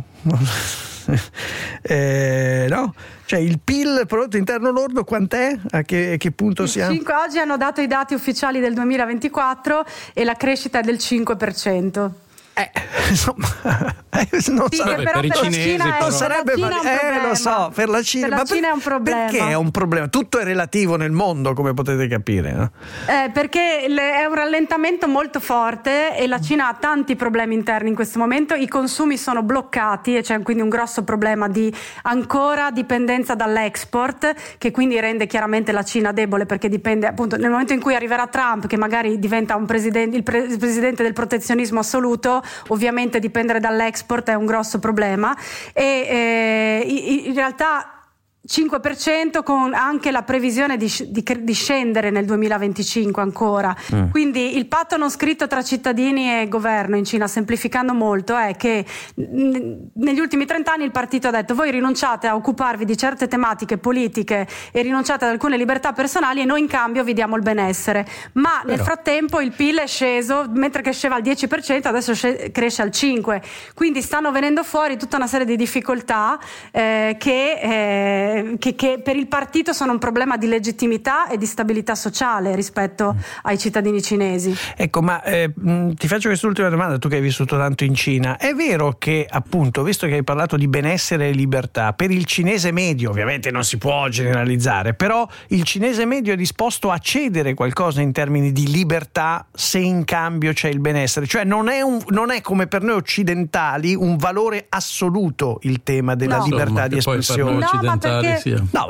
No? Cioè il PIL, prodotto interno lordo, quant'è? A che punto siamo? Oggi hanno dato i dati ufficiali del 2024 e la crescita è del 5%. Insomma, non sì, però per i cinesi non sarebbe lo so, per la Cina, per la Cina è un problema. Perché è un problema? Tutto è relativo nel mondo, come potete capire, no? Perché è un rallentamento molto forte e la Cina ha tanti problemi interni in questo momento, i consumi sono bloccati e c'è quindi un grosso problema di ancora dipendenza dall'export, che quindi rende chiaramente la Cina debole, perché dipende appunto nel momento in cui arriverà Trump, che magari diventa il presidente del protezionismo assoluto, ovviamente dipendere dall'export è un grosso problema, e in realtà 5% con anche la previsione di scendere nel 2025 ancora. Quindi il patto non scritto tra cittadini e governo in Cina, semplificando molto, è che negli ultimi 30 anni il partito ha detto: voi rinunciate a occuparvi di certe tematiche politiche e rinunciate ad alcune libertà personali e noi in cambio vi diamo il benessere. Ma nel frattempo il PIL è sceso, mentre cresceva al 10% adesso cresce al 5%, quindi stanno venendo fuori tutta una serie di difficoltà che che per il partito sono un problema di legittimità e di stabilità sociale rispetto ai cittadini cinesi. Ecco, ma ti faccio quest'ultima domanda, tu che hai vissuto tanto in Cina. È vero che, appunto, visto che hai parlato di benessere e libertà, per il cinese medio, ovviamente non si può generalizzare, però il cinese medio è disposto a cedere qualcosa in termini di libertà se in cambio c'è il benessere? Cioè non è come per noi occidentali un valore assoluto il tema della libertà di espressione. No, perché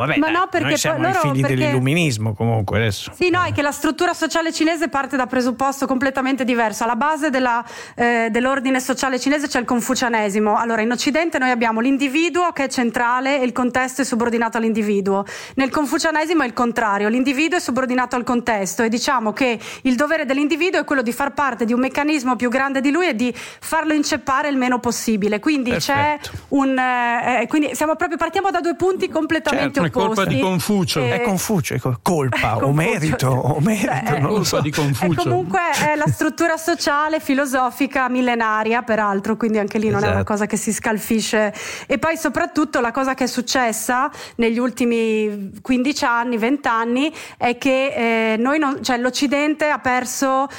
noi siamo i figli dell'illuminismo comunque adesso. Sì, no, è che la struttura sociale cinese parte da presupposto completamente diverso. Alla base dell'ordine sociale cinese c'è il confucianesimo. Allora, in Occidente noi abbiamo l'individuo che è centrale e il contesto è subordinato all'individuo. Nel confucianesimo è il contrario, l'individuo è subordinato al contesto e diciamo che il dovere dell'individuo è quello di far parte di un meccanismo più grande di lui e di farlo inceppare il meno possibile. Quindi Perfetto. quindi partiamo da due punti completamente opposti. È colpa di Confucio. È Confucio, colpa o merito, non lo so. Di Confucio. Comunque è la struttura sociale, filosofica, millenaria peraltro, quindi anche lì non è una cosa che si scalfisce. E poi soprattutto la cosa che è successa negli ultimi 15 anni, 20 anni è che l'Occidente ha perso,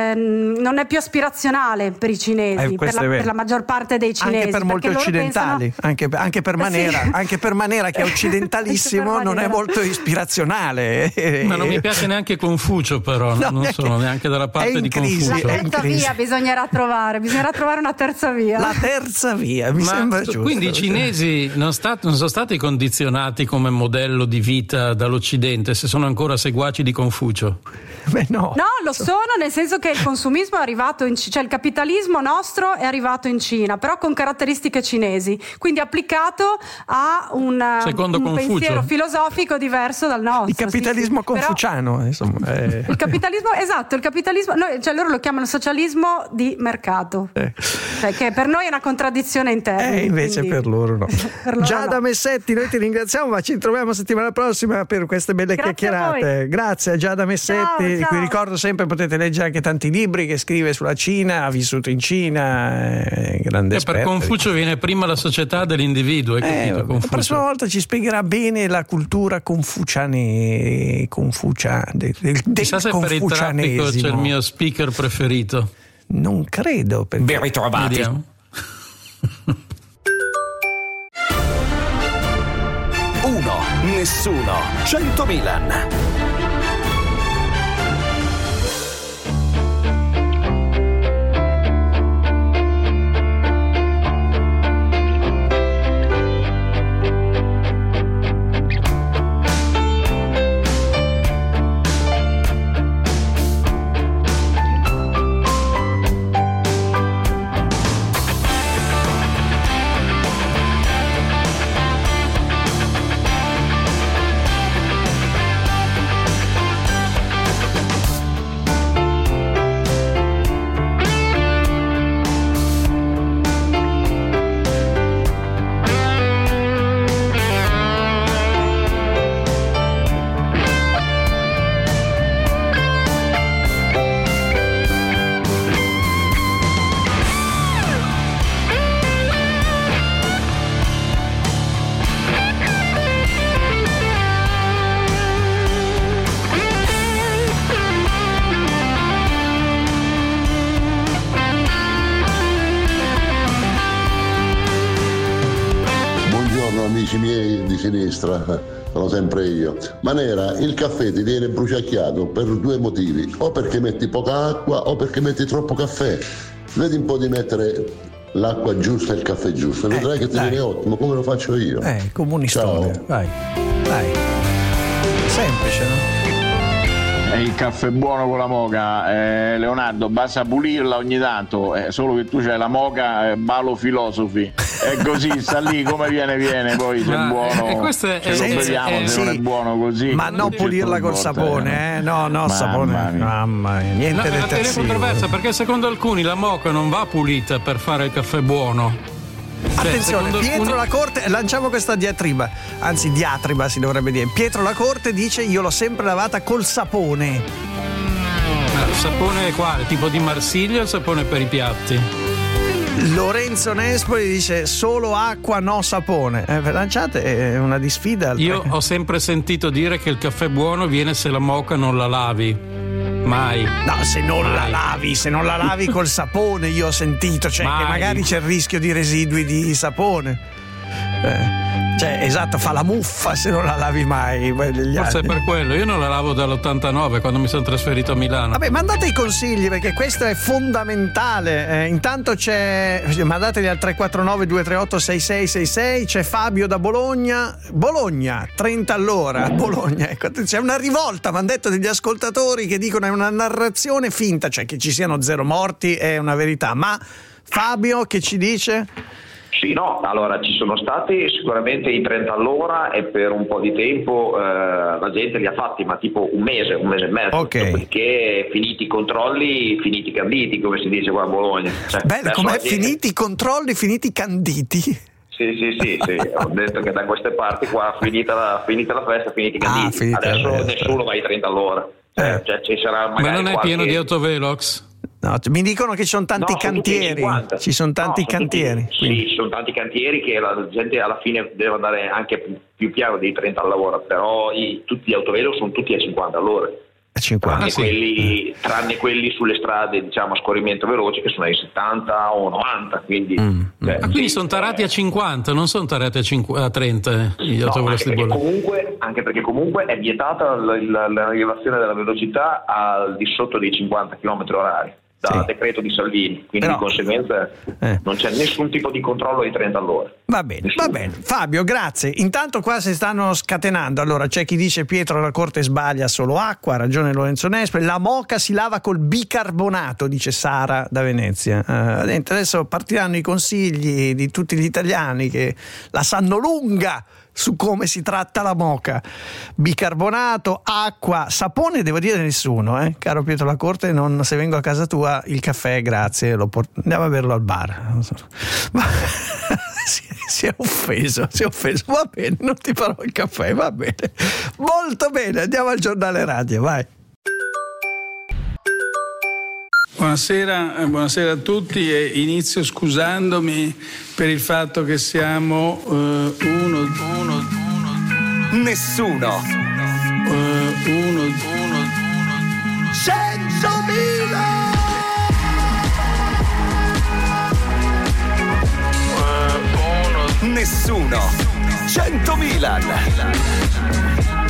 non è più aspirazionale per i cinesi, per la maggior parte dei cinesi. Anche per molti occidentali, anche per Manera che è occidentalissimo, non è molto ispirazionale. Ma non mi piace neanche Confucio, però non sono neanche dalla parte di Confucio. La terza via bisognerà trovare una terza via. La terza via, mi sembra giusto. Quindi i cinesi non sono stati condizionati come modello di vita dall'Occidente, se sono ancora seguaci di Confucio? Beh, no, lo sono, nel senso che il consumismo è arrivato il capitalismo nostro è arrivato in Cina, però con caratteristiche cinesi, quindi applicato a un pensiero filosofico diverso dal nostro. Il capitalismo confuciano, insomma. Il capitalismo, loro lo chiamano socialismo di mercato, cioè, che per noi è una contraddizione in termini. Invece quindi, per loro no. Giada Messetti, noi ti ringraziamo, ma ci troviamo settimana prossima per queste belle chiacchierate. Grazie a Giada Messetti. Ciao. Vi ricordo sempre, potete leggere anche tanti libri che scrive sulla Cina, ha vissuto in Cina, grande esperto. Per Confucio viene prima la società dell'individuo, la prossima volta ci spiegherà bene la cultura chissà se per il traffico c'è il mio speaker preferito. Non credo. Ben ritrovati. Vediamo. 1, nessuno, 100 Milan. amici miei di sinistra, sono sempre io. Manera, il caffè ti viene bruciacchiato per due motivi: o perché metti poca acqua o perché metti troppo caffè. Vedi un po' di mettere l'acqua giusta e il caffè giusto, vedrai che ti viene ottimo, come lo faccio io. Comunistone. Vai. Semplice, no? È il caffè buono con la moka, Leonardo, basta pulirla ogni tanto, solo che tu c'hai la moka balo filosofi, è così, sta lì come viene, poi se è buono ce lo beviamo, se non è buono così. Ma non pulirla col sapone, no, sapone, mamma mia, niente detersivo. È controversa perché secondo alcuni la moka non va pulita per fare il caffè buono. Attenzione, Pietro Lacorte, lanciamo questa diatriba si dovrebbe dire. Pietro Lacorte dice: io l'ho sempre lavata col sapone. Il sapone quale? Tipo di Marsiglia o il sapone per i piatti? Lorenzo Nespoli dice solo acqua, no sapone. Lanciate una di sfida. Io ho sempre sentito dire che il caffè buono viene se la moka non la lavi. Mai. No, se non la lavi col sapone, io ho sentito, cioè che magari c'è il rischio di residui di sapone. Cioè, esatto, fa la muffa se non la lavi mai. Forse è per quello. Io non la lavo dall'89 quando mi sono trasferito a Milano. Vabbè, mandate i consigli perché questo è fondamentale. Intanto mandateli al 349 238 6666. C'è Fabio da Bologna, 30 all'ora. Bologna, ecco, c'è una rivolta, mi hanno detto degli ascoltatori che dicono è una narrazione finta, cioè che ci siano 0 morti è una verità. Ma Fabio che ci dice? Sì, no, allora ci sono stati sicuramente i 30 all'ora e per un po' di tempo la gente li ha fatti, ma tipo un mese e mezzo, perché finiti i controlli, finiti i canditi, come si dice qua a Bologna. Bene, com'è? Finiti i controlli, finiti i canditi? Sì, ho detto che da queste parti qua finita la festa, finiti i canditi. Adesso nessuno va ai 30 all'ora. Cioè, ci sarà magari ma non è pieno di autovelox? No, mi dicono che ci sono tanti cantieri. Ci sono tanti cantieri. Sì, ci sono tanti cantieri che la gente alla fine deve andare anche più piano dei 30 all'ora, però tutti gli autovelox sono tutti a 50 all'ora. A 50, tranne quelli sulle strade, diciamo, a scorrimento veloce, che sono ai 70 o 90, quindi quindi sono tarati a 50, non sono tarati a 30 gli autovelox di Bologna. Anche perché comunque è vietata la rilevazione della velocità al di sotto dei 50 km/h da decreto di Salvini, quindi di conseguenza non c'è nessun tipo di controllo ai 30 all'ora. Va bene. Fabio, grazie. Intanto qua si stanno scatenando. Allora c'è chi dice Pietro la Corte sbaglia, solo acqua, ha ragione Lorenzo Nespoli, la moka si lava col bicarbonato, dice Sara da Venezia. Adesso partiranno i consigli di tutti gli italiani che la sanno lunga su come si tratta la moka. Bicarbonato, acqua, sapone devo dire nessuno, caro Pietro la Corte, se vengo a casa tua il caffè grazie, andiamo a berlo al bar. Ma si è offeso, va bene, non ti farò il caffè, va bene, molto bene, andiamo al giornale radio, vai. Buonasera a tutti e inizio scusandomi per il fatto che siamo Nessuno 100.000 Nessuno 100.000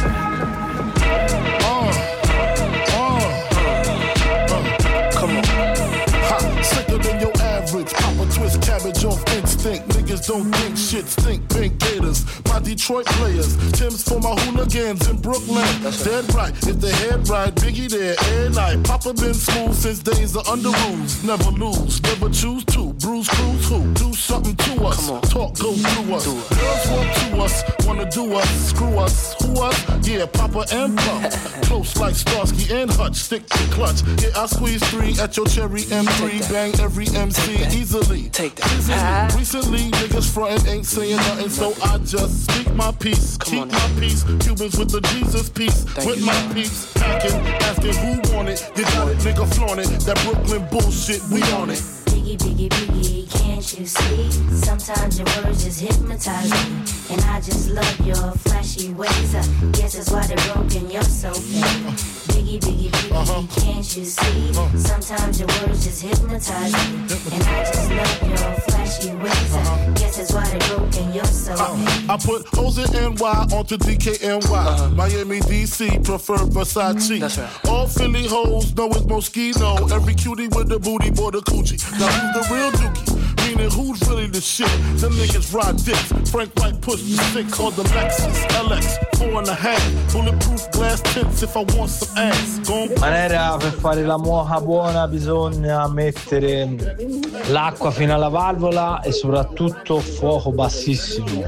Sicker than your average. Papa twist cabbage off instinct. Niggas don't think shit stink. Pink Gators, my Detroit players. Tim's for my hooligans in Brooklyn. Dead right, if the head right, Biggie there every night. Papa been smooth since days of under rules. Never lose, never choose to. Bruise, cruise, who? Do something to us. Talk, go through us. Girls want to us, wanna do us. Screw us, who us? Yeah, Papa and Pump. Close like Starsky and Hutch. Stick to clutch. Yeah, I squeeze 3 at your cherry M3. Bang every MC easily. Take that. Recently, niggas frontin' ain't saying nothing, so I just speak my peace. Keep my peace. Cubans with the Jesus peace. With my peace. Packing, asking who want it. You got it, nigga, flaunt it. That Brooklyn bullshit, we on it. Biggie, biggie, biggie, can't you see? Sometimes your words just hypnotize me. And I just love your flashy ways. I guess that's why they're broken, you're so fake. Biggie, biggie, biggie, can't you see? Sometimes your words just hypnotize me. And I just love your flashy ways. I guess that's why they're broken, you're so fake. I put O's in NY onto DKNY. Miami, DC, prefer Versace. That's right. All Philly hoes know it's Moschino. Every cutie with the booty, boy, the coochie. Now who's the real dookie? Meaning who's really the shit? Them niggas ride dicks. Frank White pushed the 6 on the Lexus LX 4.5. Bulletproof glass tints if I want some ass. Manera, per fare la moka buona bisogna mettere l'acqua fino alla valvola e soprattutto fuoco bassissimo.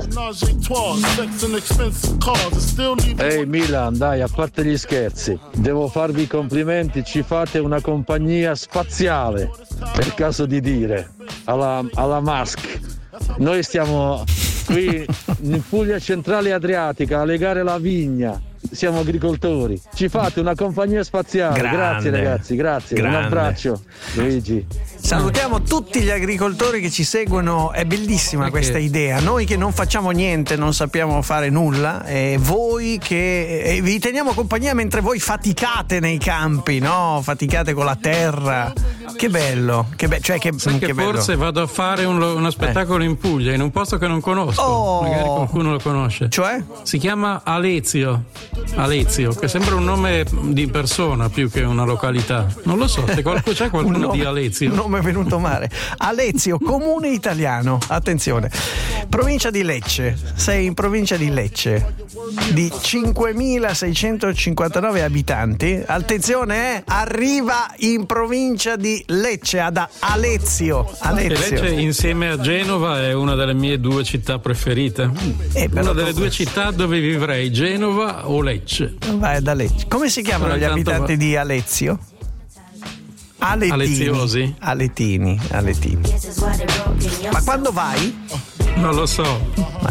Ehi Milan, dai, a parte gli scherzi, devo farvi i complimenti, ci fate una compagnia spaziale, per caso di dire, alla Musk. Noi stiamo qui in Puglia Centrale Adriatica a legare la vigna. Siamo agricoltori, ci fate una compagnia spaziale. Grande, grazie ragazzi, grazie. Grande. Un abbraccio, Luigi. Salutiamo tutti gli agricoltori che ci seguono, è bellissima questa idea. Noi che non facciamo niente, non sappiamo fare nulla, e voi che vi teniamo compagnia mentre voi faticate nei campi, no? Faticate con la terra. Che bello, che bello. Forse vado a fare uno spettacolo in Puglia, in un posto che non conosco. Magari qualcuno lo conosce. Cioè? Si chiama Alezio, che sembra un nome di persona più che una località. Non lo so, se c'è qualcuno di Alezio. Un nome venuto male. Alezio, comune italiano. Attenzione. Provincia di Lecce. Sei in provincia di Lecce, di 5.659 abitanti. Attenzione, arriva in provincia di Lecce, ad Alezio. Lecce insieme a Genova è una delle mie 2 città preferite. Una delle 2 città dove vivrei, Genova o Lecce. Vai da Lecce. Come si chiamano gli abitanti di Alezio? Aleziosi? Aletini. Ma quando vai? Non lo so.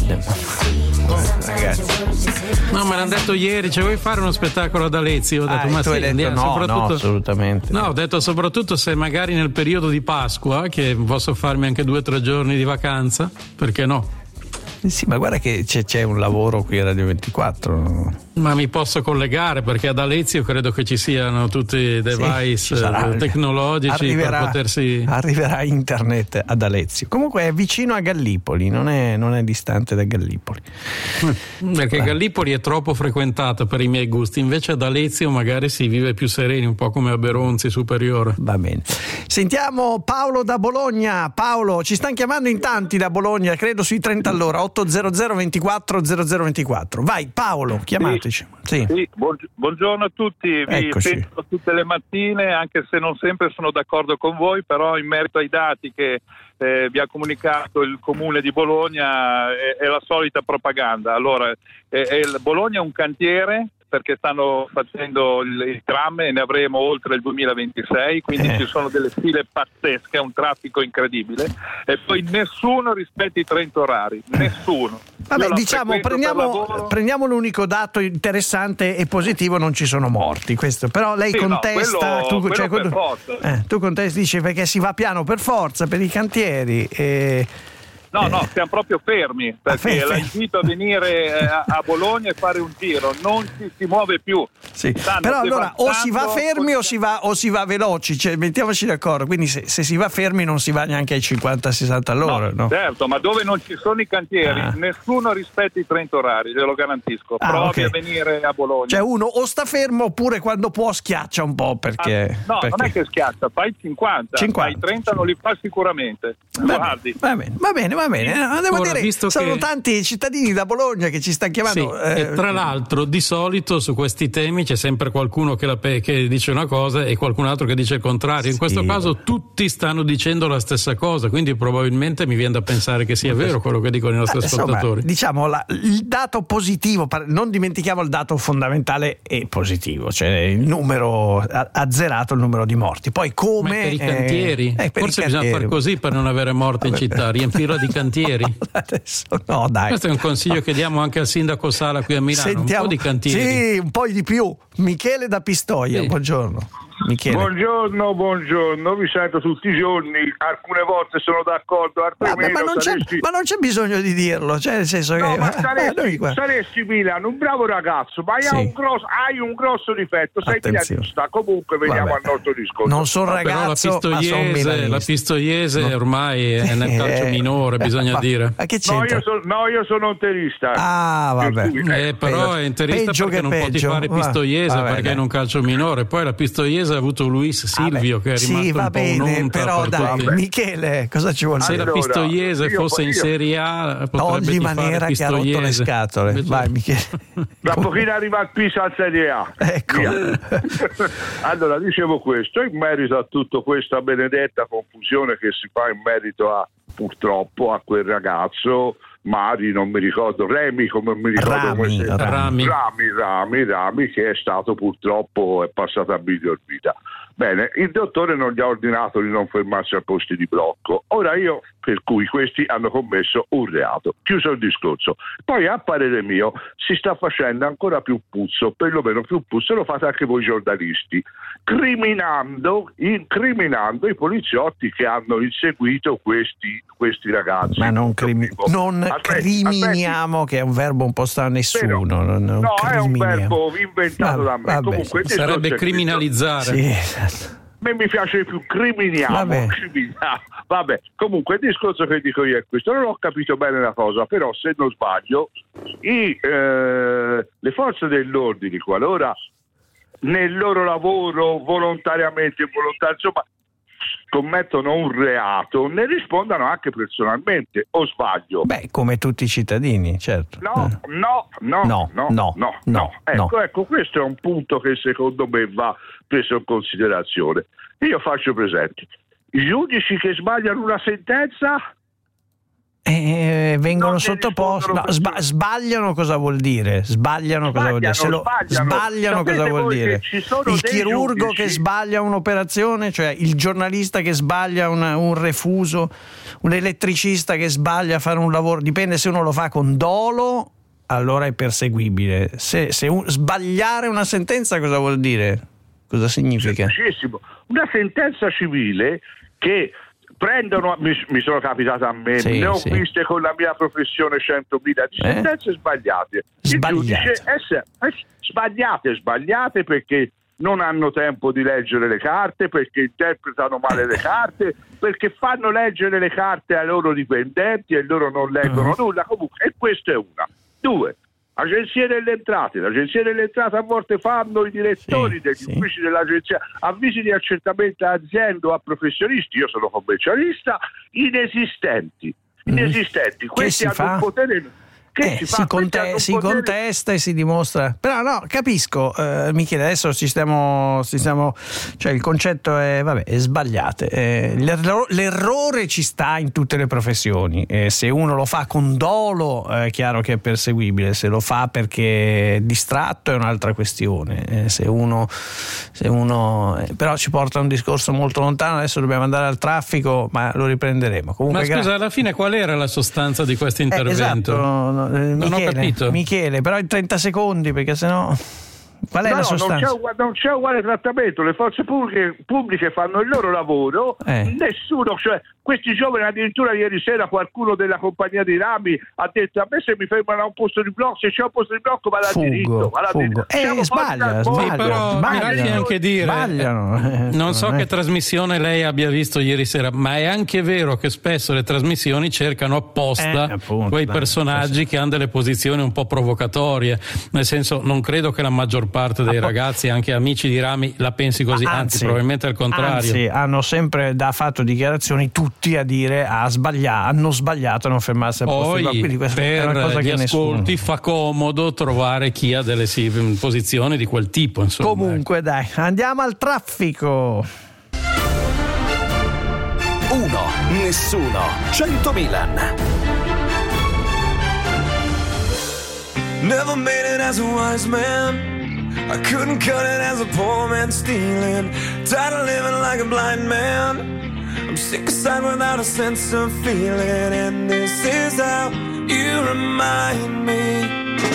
Ragazzi. No, me l'hanno detto ieri, vuoi fare uno spettacolo ad Alezio? Ho detto, ma tu hai detto no, assolutamente. No, ho detto soprattutto se magari nel periodo di Pasqua, che posso farmi anche 2 o 3 giorni di vacanza, perché no? Sì, ma guarda che c'è un lavoro qui a Radio 24. Ma mi posso collegare, perché ad Alezio credo che ci siano tutti i device tecnologici per potersi. Arriverà internet ad Alezio. Comunque è vicino a Gallipoli, non è distante da Gallipoli. Perché Gallipoli è troppo frequentata per i miei gusti, invece ad Alezio magari si vive più sereni, un po' come a Beronzi Superiore. Va bene. Sentiamo Paolo da Bologna. Paolo, ci stanno chiamando in tanti da Bologna, credo sui 30 all'ora. 800 24 0024. Vai Paolo, chiamateci. Sì. Buongiorno a tutti, vi sento tutte le mattine, anche se non sempre sono d'accordo con voi, però in merito ai dati che vi ha comunicato il comune di Bologna è la solita propaganda. Allora, Bologna è un cantiere, perché stanno facendo il tram e ne avremo oltre il 2026, quindi ci sono delle file pazzesche, un traffico incredibile, e poi nessuno rispetta i 30 orari, nessuno. Vabbè, diciamo, prendiamo l'unico dato interessante e positivo: non ci sono morti, questo. Però lei contesta, no, quello per forza. Tu contesti, dice, perché si va piano per forza per i cantieri No, stiamo proprio fermi, perché la invito a venire a Bologna e fare un giro, non si muove più. Sì. Però allora o si va fermi o si va veloci, cioè, mettiamoci d'accordo, quindi se si va fermi non si va neanche ai 50-60 all'ora. No? Certo, ma dove non ci sono i cantieri nessuno rispetta i 30 orari, ve lo garantisco. Provi a venire a Bologna. Cioè uno o sta fermo oppure quando può schiaccia un po', perché... non è che schiaccia, fai 50. Fai 30 non li fa sicuramente. Guardi. Va bene. Devo dire, sono tanti cittadini da Bologna che ci stanno chiamando. Sì, e tra l'altro di solito su questi temi c'è sempre qualcuno che dice una cosa e qualcun altro che dice il contrario. In questo caso tutti stanno dicendo la stessa cosa, quindi probabilmente mi viene da pensare che sia vero quello che dicono i nostri ascoltatori. Diciamo il dato positivo, non dimentichiamo il dato fondamentale e positivo, cioè il numero azzerato, il numero di morti. Poi come per i cantieri, forse bisogna fare così per non avere morte in città, riempirla di cantieri. Adesso no, dai. Questo è un consiglio che diamo anche al sindaco Sala qui a Milano. Sentiamo, un po' di cantieri. Sì, un po' di più. Michele da Pistoia, buongiorno. Michele. Buongiorno, vi sento tutti i giorni, alcune volte sono d'accordo, altre meno. Ma non c'è bisogno di dirlo, cioè nel senso saresti Milano, un bravo ragazzo, ma hai un grosso difetto, sei pianista. Comunque veniamo al nostro discorso. Non sono ragazzo, ma sono milanista. La Pistoiese ormai è nel calcio minore, bisogna dire. Ma che c'entra? Io sono interista. Ah, vabbè. Però è interista perché non può tifare Pistoiese perché è in un calcio minore. Poi la Pistoiese ha avuto Luis Silvio che è rimasto un po' un'onta, però dai, Michele, cosa ci vuol dire? Se la Pistoiese fosse in Serie A potrebbe di maniera che ha rotto le scatole. Vai Michele. Da pochino arriva il Pisa al Serie A. Ecco. Allora, dicevo questo, in merito a tutta questa benedetta confusione che si fa in merito purtroppo a quel ragazzo Mari, non mi ricordo, Rami, come mi ricordo Rami, che è stato purtroppo è passato a miglior vita. Bene, il dottore non gli ha ordinato di non fermarsi al posto di blocco. Ora per cui questi hanno commesso un reato. Chiuso il discorso. Poi a parere mio si sta facendo ancora più puzzo, perlomeno più puzzo lo fate anche voi giornalisti, incriminando i poliziotti che hanno inseguito questi ragazzi. Ma non criminiamo, che è un verbo un po' strano a nessuno. Non è un verbo inventato da me. Comunque sarebbe criminalizzare. Sì. A me mi piace più criminiamo. Vabbè, comunque il discorso che dico io è questo. Non ho capito bene la cosa, però se non sbaglio le forze dell'ordine, qualora nel loro lavoro volontariamente insomma commettono un reato, ne rispondano anche personalmente, o sbaglio? Beh, come tutti i cittadini, certo. No. Ecco, questo è un punto che secondo me va preso in considerazione. Io faccio presente, i giudici che sbagliano una sentenza vengono sottoposti. Sbagliano cosa vuol dire? Sbagliano cosa vuol dire? Il chirurgo che sbaglia un'operazione, cioè il giornalista che sbaglia un refuso, un elettricista che sbaglia a fare un lavoro, dipende. Se uno lo fa con dolo, allora è perseguibile. Se sbagliare una sentenza cosa vuol dire? Cosa significa? Una sentenza civile che prendono, mi sono capitate a me, ne ho viste con la mia professione 100.000 di sentenze sbagliate. Il giudice sbagliate perché non hanno tempo di leggere le carte, perché interpretano male le carte, perché fanno leggere le carte ai loro dipendenti e loro non leggono nulla. Comunque, e questa è una. 2. L'agenzia delle entrate a volte fanno i direttori degli uffici dell'agenzia avvisi di accertamento a aziende o a professionisti, io sono commercialista, inesistenti. Questi hanno un potere si contesta e si dimostra. Però no, capisco, Michele, adesso ci stiamo cioè il concetto è sbagliate. L'errore ci sta in tutte le professioni. Se uno lo fa con dolo è chiaro che è perseguibile, se lo fa perché è distratto è un'altra questione. Se uno però ci porta a un discorso molto lontano, adesso dobbiamo andare al traffico, ma lo riprenderemo. Comunque, ma scusa, alla fine qual era la sostanza di questo intervento? Esatto. Non ho capito. Michele, però in 30 secondi, perché sennò qual è la sostanza? Non c'è uguale trattamento, le forze pubbliche fanno il loro lavoro, nessuno, cioè questi giovani, addirittura ieri sera qualcuno della compagnia di Rami ha detto: a me se mi fermano a un posto di blocco, se c'è un posto di blocco vado al diritto. Sbagliano anche dire. Non so che trasmissione lei abbia visto ieri sera, ma è anche vero che spesso le trasmissioni cercano apposta quei personaggi che hanno delle posizioni un po' provocatorie, nel senso, non credo che la maggior parte dei ragazzi, anche amici di Rami, la pensi così, anzi probabilmente al contrario. Anzi, hanno sempre fatto dichiarazioni tutti a dire hanno sbagliato a non fermarsi al posto di blocco. Quindi questa è una cosa gli che ascolti fa comodo trovare chi ha delle posizioni di quel tipo, insomma. Comunque dai, andiamo al traffico. 1, nessuno, 100 Milan. Never made it as a wise man, I couldn't cut it as a poor man stealing. Tired of living like a blind man, I'm sick aside without a sense of feeling. And this is how you remind me.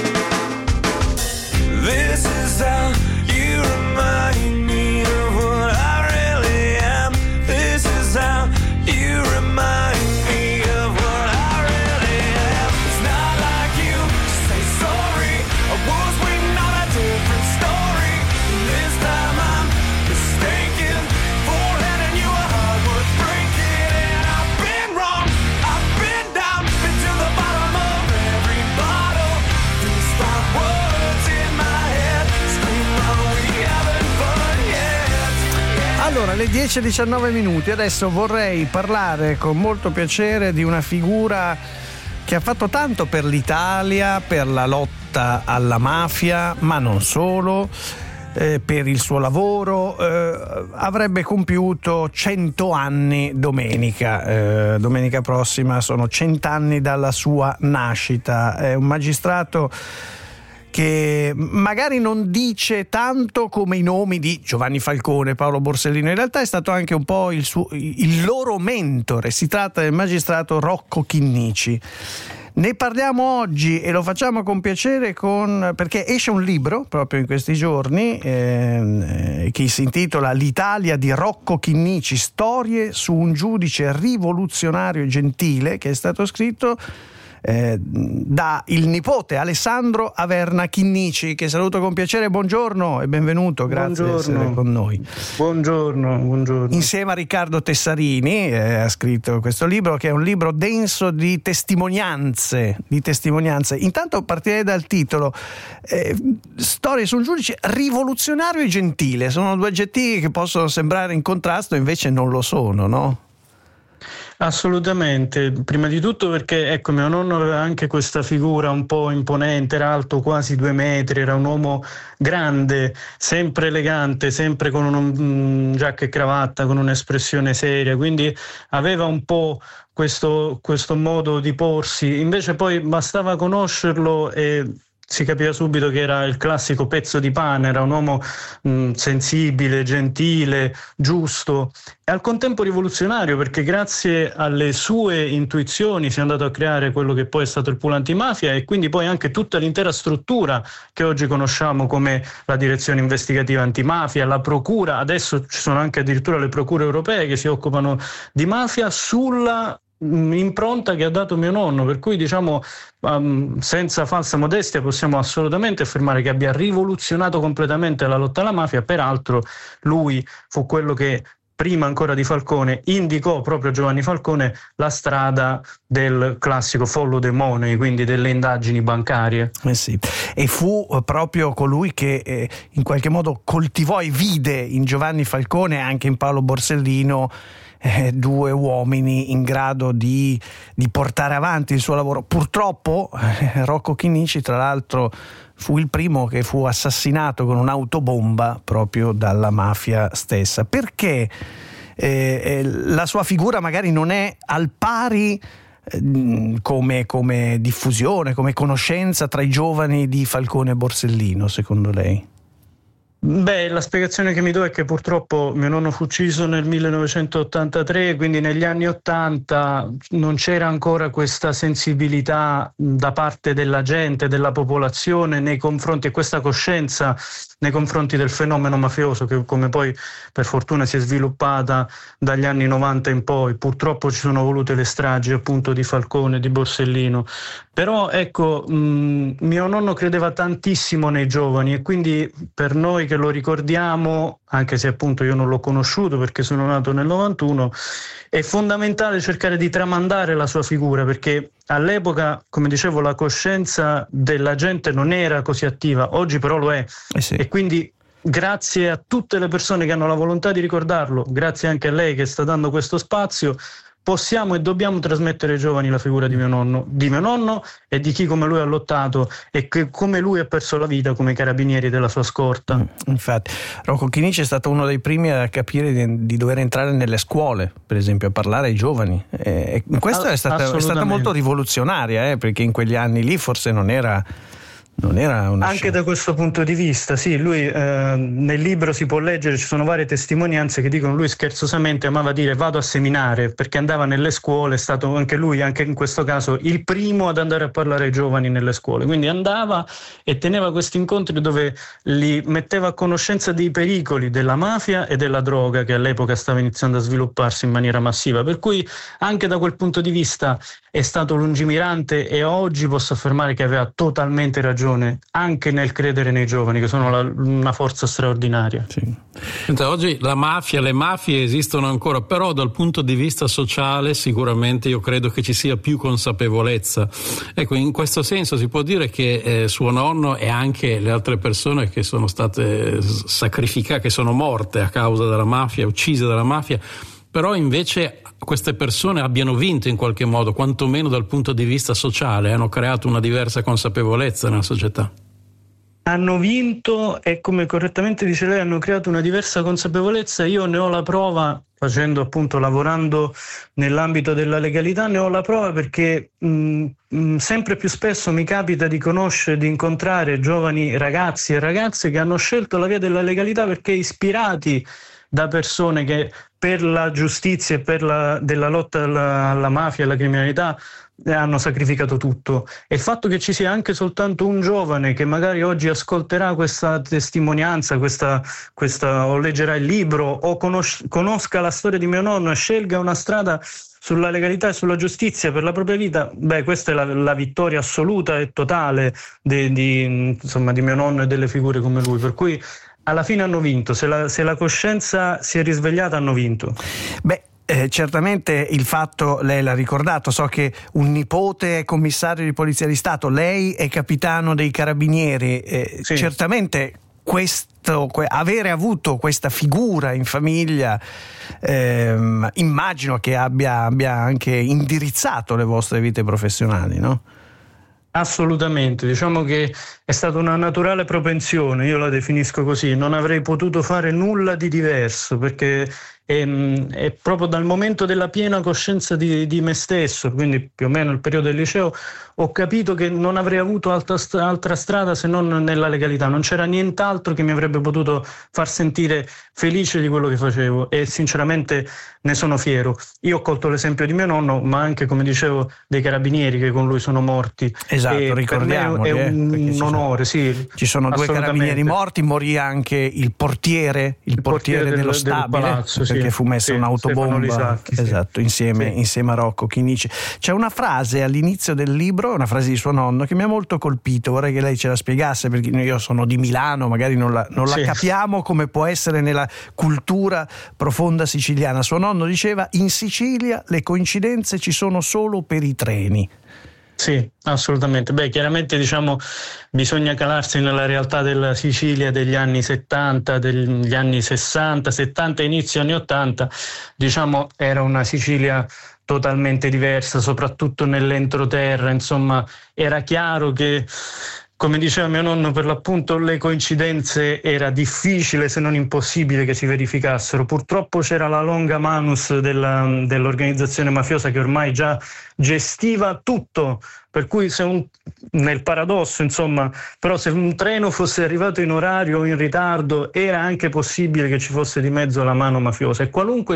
This is how you remind me of what I really am. This is how you remind me of what I really am. It's not like you to say sorry, I was waiting on a different story. This time I'm mistaken for handing you a heart worth breaking. And I've been wrong, I've been down, been to the bottom of every bottle. These five words in my head scream out we haven't fun yet. Allora, alle 10:19 minuti, adesso vorrei parlare con molto piacere di una figura che ha fatto tanto per l'Italia, per la lotta alla mafia, ma non solo. per il suo lavoro. Avrebbe compiuto 100 anni domenica prossima, sono 100 anni dalla sua nascita. È un magistrato che magari non dice tanto come i nomi di Giovanni Falcone, Paolo Borsellino, in realtà è stato anche un po' il loro mentore. Si tratta del magistrato Rocco Chinnici. Ne parliamo oggi e lo facciamo con piacere perché esce un libro proprio in questi giorni che si intitola L'Italia di Rocco Chinnici, storie su un giudice rivoluzionario e gentile, che è stato scritto da il nipote Alessandro Averna Chinnici, che saluto con piacere. Buongiorno e benvenuto, grazie di essere con noi. Buongiorno. Insieme a Riccardo Tessarini ha scritto questo libro, che è un libro denso di testimonianze. Intanto partirei dal titolo, storie su un giudice rivoluzionario e gentile. Sono due aggettivi che possono sembrare in contrasto, invece non lo sono, no? Assolutamente, prima di tutto perché ecco, mio nonno aveva anche questa figura un po' imponente, era alto quasi 2 metri, era un uomo grande, sempre elegante, sempre con un giacca e cravatta, con un'espressione seria, quindi aveva un po' questo modo di porsi. Invece poi bastava conoscerlo e si capiva subito che era il classico pezzo di pane, era un uomo sensibile, gentile, giusto e al contempo rivoluzionario, perché grazie alle sue intuizioni si è andato a creare quello che poi è stato il pool antimafia e quindi poi anche tutta l'intera struttura che oggi conosciamo come la direzione investigativa antimafia, la procura, adesso ci sono anche addirittura le procure europee che si occupano di mafia, sulla impronta che ha dato mio nonno, per cui diciamo senza falsa modestia possiamo assolutamente affermare che abbia rivoluzionato completamente la lotta alla mafia. Peraltro lui fu quello che prima ancora di Falcone indicò proprio Giovanni Falcone la strada del classico follow the money, quindi delle indagini bancarie. Sì. E fu proprio colui che in qualche modo coltivò e vide in Giovanni Falcone e anche in Paolo Borsellino due uomini in grado di portare avanti il suo lavoro. Purtroppo Rocco Chinnici, tra l'altro, fu il primo che fu assassinato con un'autobomba proprio dalla mafia stessa. Perché la sua figura magari non è al pari come diffusione, come conoscenza tra i giovani di Falcone e Borsellino, secondo lei? Beh, la spiegazione che mi do è che purtroppo mio nonno fu ucciso nel 1983, quindi negli anni 80 non c'era ancora questa sensibilità da parte della gente, della popolazione nei confronti, e questa coscienza nei confronti del fenomeno mafioso che, come poi per fortuna si è sviluppata dagli anni 90 in poi. Purtroppo ci sono volute le stragi appunto di Falcone, di Borsellino, però ecco, mio nonno credeva tantissimo nei giovani e quindi per noi che lo ricordiamo, anche se appunto io non l'ho conosciuto perché sono nato nel 91, è fondamentale cercare di tramandare la sua figura, perché all'epoca, come dicevo, la coscienza della gente non era così attiva, oggi però lo è. Sì. E quindi grazie a tutte le persone che hanno la volontà di ricordarlo, grazie anche a lei che sta dando questo spazio, possiamo e dobbiamo trasmettere ai giovani la figura di mio nonno e di chi come lui ha lottato e che come lui ha perso la vita come carabinieri della sua scorta. Infatti Rocco Chinnici è stato uno dei primi a capire di dover entrare nelle scuole, per esempio, a parlare ai giovani. Questa è stata molto rivoluzionaria, perché in quegli anni lì forse non era una anche da questo punto di vista, sì, lui nel libro si può leggere, ci sono varie testimonianze che dicono lui scherzosamente amava dire vado a seminare, perché andava nelle scuole, è stato anche lui, anche in questo caso, il primo ad andare a parlare ai giovani nelle scuole, quindi andava e teneva questi incontri dove li metteva a conoscenza dei pericoli della mafia e della droga che all'epoca stava iniziando a svilupparsi in maniera massiva, per cui anche da quel punto di vista è stato lungimirante e oggi posso affermare che aveva totalmente ragione anche nel credere nei giovani, che sono una forza straordinaria. Sì. Oggi le mafie esistono ancora, però dal punto di vista sociale sicuramente io credo che ci sia più consapevolezza. Ecco, in questo senso si può dire che suo nonno e anche le altre persone che sono state sacrificate, che sono morte a causa della mafia, uccise dalla mafia, però invece queste persone abbiano vinto in qualche modo, quantomeno dal punto di vista sociale, hanno creato una diversa consapevolezza nella società. hanno vinto e, come correttamente dice lei, hanno creato una diversa consapevolezza. Io ne ho la prova, facendo appunto, lavorando nell'ambito della legalità, ne ho la prova perché sempre più spesso mi capita di conoscere, di incontrare giovani ragazzi e ragazze che hanno scelto la via della legalità perché ispirati da persone che per la giustizia e per della lotta alla mafia e alla criminalità hanno sacrificato tutto. E il fatto che ci sia anche soltanto un giovane che magari oggi ascolterà questa testimonianza, o leggerà il libro o conosca la storia di mio nonno e scelga una strada sulla legalità e sulla giustizia per la propria vita, questa è la vittoria assoluta e totale di mio nonno e delle figure come lui, per cui alla fine hanno vinto. Se la coscienza si è risvegliata, hanno vinto. Certamente il fatto, lei l'ha ricordato, so che un nipote è commissario di Polizia di Stato, lei è capitano dei Carabinieri, sì. Certamente avere avuto questa figura in famiglia immagino che abbia anche indirizzato le vostre vite professionali, no? Assolutamente, diciamo che è stata una naturale propensione, io la definisco così, non avrei potuto fare nulla di diverso perché è proprio dal momento della piena coscienza di me stesso, quindi più o meno il periodo del liceo, ho capito che non avrei avuto altra strada se non nella legalità, non c'era nient'altro che mi avrebbe potuto far sentire felice di quello che facevo e sinceramente ne sono fiero. Io ho colto l'esempio di mio nonno, ma anche, come dicevo, dei Carabinieri che con lui sono morti. Esatto, ricordiamo. È un onore, sì. Ci sono 2 Carabinieri morti, morì anche il portiere dello stabile, palazzo, perché fu messa un'autobomba Sacchi, esatto, insieme a Rocco Chinnici. C'è una frase all'inizio del libro, una frase di suo nonno che mi ha molto colpito, vorrei che lei ce la spiegasse perché io sono di Milano, magari non la capiamo come può essere nella cultura profonda siciliana. Suo nonno diceva: in Sicilia le coincidenze ci sono solo per i treni. Sì, assolutamente. Chiaramente bisogna calarsi nella realtà della Sicilia degli anni 70, degli anni 60, 70 inizio anni 80, era una Sicilia totalmente diversa, soprattutto nell'entroterra, era chiaro che, come diceva mio nonno, per l'appunto le coincidenze era difficile se non impossibile che si verificassero. Purtroppo c'era la longa manus dell'organizzazione mafiosa che ormai già gestiva tutto, per cui nel paradosso, però se un treno fosse arrivato in orario o in ritardo era anche possibile che ci fosse di mezzo la mano mafiosa e qualunque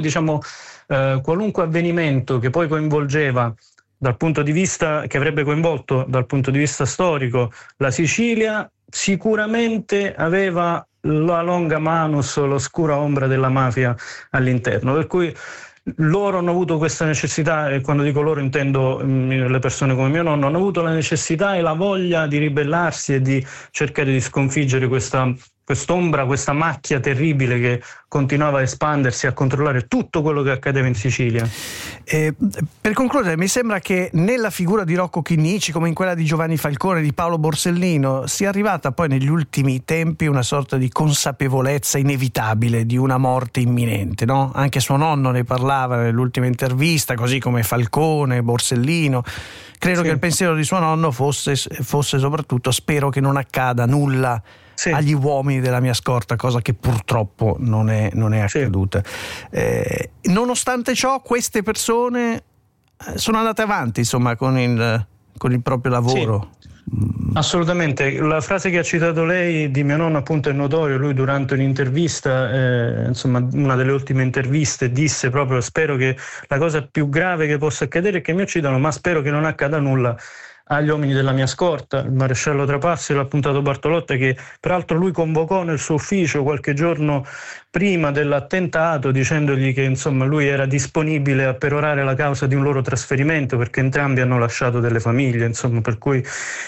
avvenimento che poi coinvolgeva dal punto di vista che avrebbe coinvolto dal punto di vista storico la Sicilia, sicuramente aveva la longa manus, l'oscura ombra della mafia all'interno, per cui loro hanno avuto questa necessità, e quando dico loro intendo le persone come mio nonno, hanno avuto la necessità e la voglia di ribellarsi e di cercare di sconfiggere quest'ombra, questa macchia terribile che continuava a espandersi, a controllare tutto quello che accadeva in Sicilia. Per concludere, mi sembra che nella figura di Rocco Chinnici, come in quella di Giovanni Falcone, di Paolo Borsellino, sia arrivata poi negli ultimi tempi una sorta di consapevolezza inevitabile di una morte imminente, no? Anche suo nonno ne parlava nell'ultima intervista, così come Falcone, Borsellino. Credo che il pensiero di suo nonno fosse soprattutto: spero che non accada nulla agli uomini della mia scorta, cosa che purtroppo non è accaduta. Nonostante ciò, queste persone sono andate avanti, con il proprio lavoro. Sì. Assolutamente, la frase che ha citato lei di mio nonno appunto è notorio. Lui durante un'intervista, una delle ultime interviste, disse proprio: spero che la cosa più grave che possa accadere è che mi uccidano, ma spero che non accada nulla agli uomini della mia scorta. Il maresciallo Trapassi, l'appuntato Bartolotta, che peraltro lui convocò nel suo ufficio qualche giorno prima dell'attentato, dicendogli che lui era disponibile a perorare la causa di un loro trasferimento, perché entrambi hanno lasciato delle famiglie, per cui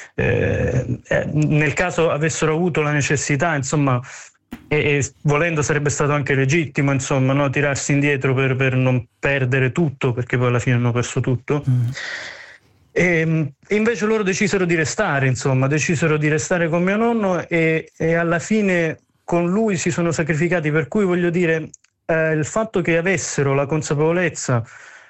nel caso avessero avuto la necessità, e volendo sarebbe stato anche legittimo, tirarsi indietro per non perdere tutto, perché poi alla fine hanno perso tutto. E invece loro decisero di restare, con mio nonno e alla fine con lui si sono sacrificati, per cui voglio dire, il fatto che avessero la consapevolezza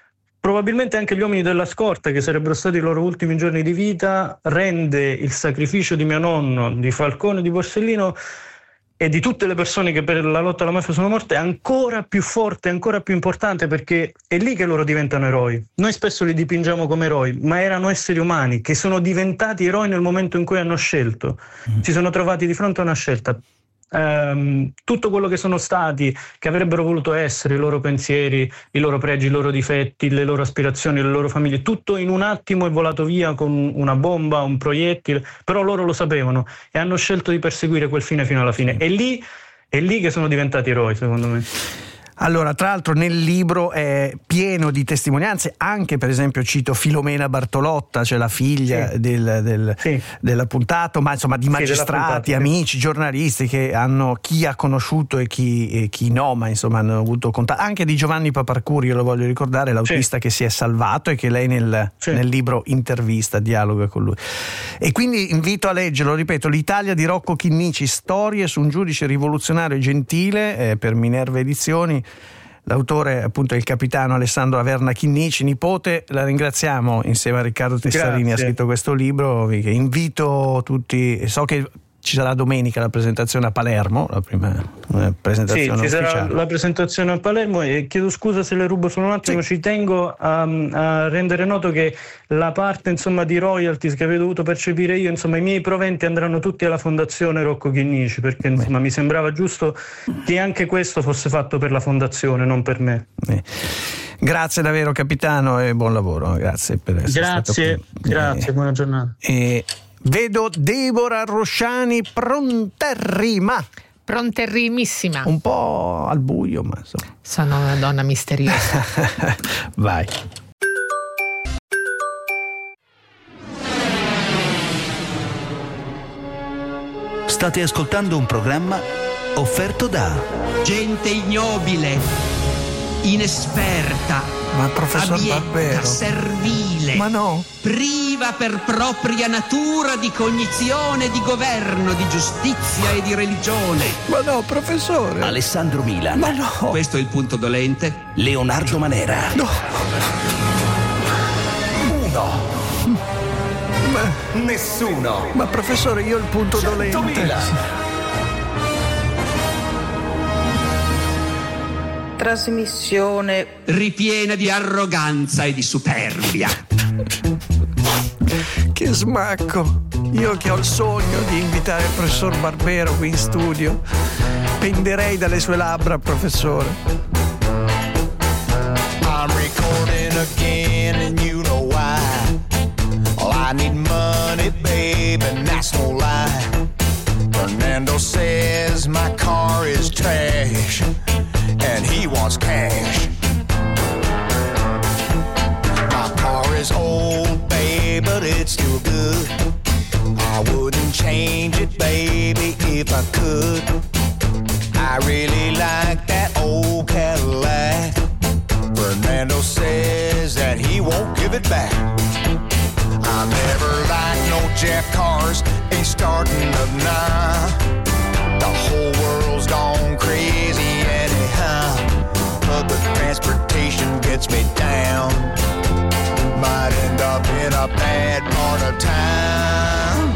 probabilmente anche gli uomini della scorta, che sarebbero stati i loro ultimi giorni di vita, rende il sacrificio di mio nonno, di Falcone, di Borsellino e di tutte le persone che per la lotta alla mafia sono morte ancora più forte, ancora più importante, perché è lì che loro diventano eroi. Noi spesso li dipingiamo come eroi, ma erano esseri umani che sono diventati eroi nel momento in cui hanno scelto, si sono trovati di fronte a una scelta. Tutto quello che sono stati, che avrebbero voluto essere, i loro pensieri, i loro pregi, i loro difetti, le loro aspirazioni, le loro famiglie, tutto in un attimo è volato via con una bomba, un proiettile, però loro lo sapevano e hanno scelto di perseguire quel fine fino alla fine. È lì che sono diventati eroi, secondo me. Allora, tra l'altro nel libro è pieno di testimonianze, anche per esempio cito Filomena Bartolotta, cioè la figlia dell'appuntato, ma insomma di magistrati, amici, giornalisti che hanno, chi ha conosciuto e chi no, ma insomma hanno avuto contatto, anche di Giovanni Paparcuri, io lo voglio ricordare, l'autista che si è salvato e che lei nel libro intervista, dialoga con lui. E quindi invito a leggerlo, ripeto, L'Italia di Rocco Chinnici, storie su un giudice rivoluzionario e gentile, per Minerva Edizioni. L'autore appunto è il capitano Alessandro Averna Chinnici, nipote. La ringraziamo, insieme a Riccardo Tessarini. Grazie. Ha scritto questo libro che invito tutti, so che ci sarà domenica la presentazione a Palermo, la prima presentazione ufficiale. Sì, ci sarà la presentazione a Palermo e chiedo scusa se le rubo solo un attimo, ci tengo a rendere noto che la parte insomma di royalties che avevo dovuto percepire io, insomma i miei proventi andranno tutti alla Fondazione Rocco Chinnici, perché insomma mi sembrava giusto che anche questo fosse fatto per la Fondazione, non per me. Grazie davvero capitano e buon lavoro, grazie per essere stato qui. Grazie, buona giornata. Vedo Deborah Rosciani pronterrima. Pronterrimissima. Un po' al buio, ma insomma. Sono una donna misteriosa. Vai. State ascoltando un programma offerto da gente ignobile, inesperta, ma professor abietta, Barbero, servile, ma no, priva per propria natura di cognizione, di governo, di giustizia e di religione. Ma no, professore. Alessandro Milan. Ma no. Questo è il punto dolente. Leonardo Manera. No. 1. Ma nessuno. Ma professore, io il punto dolente. 100.000. Trasmissione ripiena di arroganza e di superbia. Che smacco. Io che ho il sogno di invitare il professor Barbero qui in studio, penderei dalle sue labbra, professore. I'm recording again and you know why. Well, I need money, babe, and that's no lie. Fernando says my car is trash and he wants cash. My car is old, babe, but it's still good. I wouldn't change it, baby, if I could. I really like that old Cadillac. Fernando says that he won't give it back. I never liked no Jeff cars, ain't starting up now. The whole world's gone crazy anyhow. Public transportation gets me down. Might end up in a bad part of town.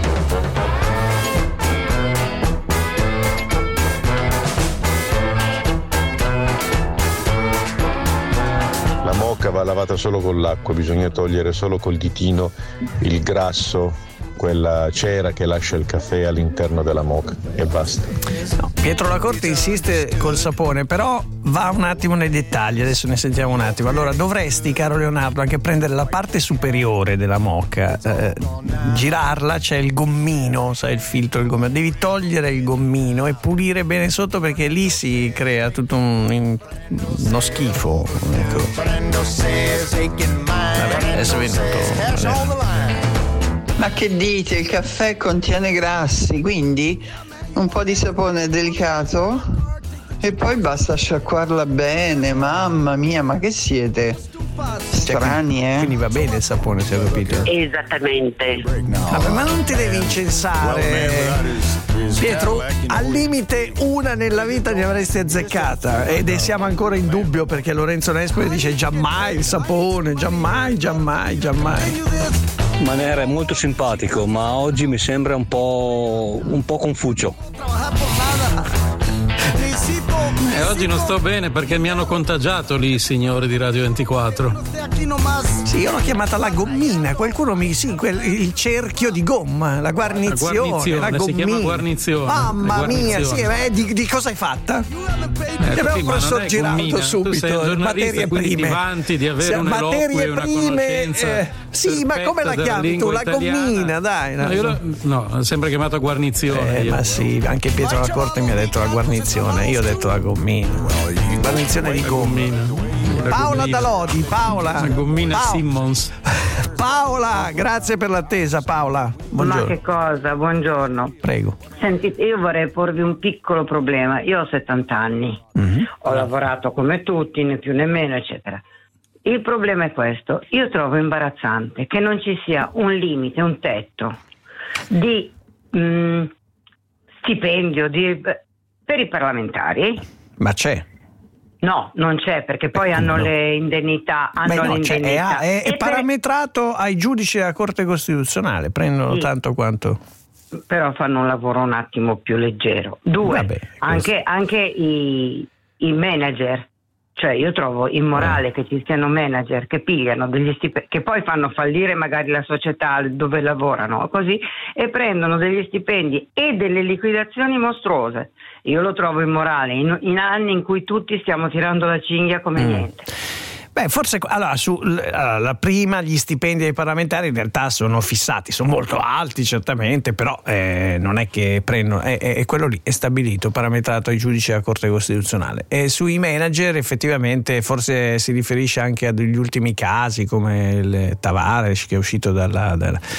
La moka va lavata solo con l'acqua, bisogna togliere solo col ditino il grasso, quella cera che lascia il caffè all'interno della moka e basta. No, Pietro Lacorte insiste col sapone, però va un attimo nei dettagli, adesso ne sentiamo un attimo. Allora dovresti, caro Leonardo, anche prendere la parte superiore della moka, girarla, c'è il gommino, sai, il filtro del gommino, devi togliere il gommino e pulire bene sotto, perché lì si crea tutto uno schifo, ecco. Vabbè, adesso è venuto. Ma che dite, il caffè contiene grassi, quindi un po' di sapone delicato e poi basta sciacquarla bene. Mamma mia, ma che siete? Strani, Quindi va bene il sapone, se ho capito. Esattamente. Vabbè, ma non ti devi incensare, Pietro. Al limite una nella vita ne avresti azzeccata, ed siamo ancora in dubbio, perché Lorenzo Nespoli dice giammai il sapone, giammai. Manera è molto simpatico, ma oggi mi sembra un po' confucio. Oggi non sto bene perché mi hanno contagiato lì i signori di Radio 24. Sì, io l'ho chiamata la gommina, qualcuno il cerchio di gomma, la guarnizione, la gommina. Si chiama guarnizione. Mamma mia, sì, di cosa è fatta? Abbiamo professor Giraudo subito, materie prime. Vanti di avere un eloquio e una conoscenza. Sì, ma come la chiami tu? La gommina, dai. No, sempre chiamata guarnizione. Ma sì, anche Pietro La Corte mi ha detto la guarnizione, io ho detto la gommina. Guarnizione di gommina. Paola Dalodi, Paola. La gommina Simmons. Paola, grazie per l'attesa, Paola. Buongiorno. Ma che cosa? Buongiorno. Prego. Sentite, io vorrei porvi un piccolo problema. Io ho 70 anni, ho lavorato come tutti, né più né meno, eccetera. Il problema è questo: io trovo imbarazzante che non ci sia un limite, un tetto di stipendio per i parlamentari. Ma c'è? No, non c'è, perché poi hanno le indennità. È parametrato ai giudici della Corte Costituzionale, prendono tanto quanto. Però fanno un lavoro un attimo più leggero. Due, anche i manager. Cioè io trovo immorale che ci siano manager che pigliano degli stipendi, che poi fanno fallire magari la società dove lavorano, così, e prendono degli stipendi e delle liquidazioni mostruose. Io lo trovo immorale in anni in cui tutti stiamo tirando la cinghia come niente. Beh, forse la prima, gli stipendi dei parlamentari in realtà sono fissati, sono molto alti certamente, però non è che prendono, è quello lì, è stabilito, parametrato ai giudici della Corte Costituzionale. E sui manager effettivamente forse si riferisce anche a degli ultimi casi come il Tavares, che è uscito dalla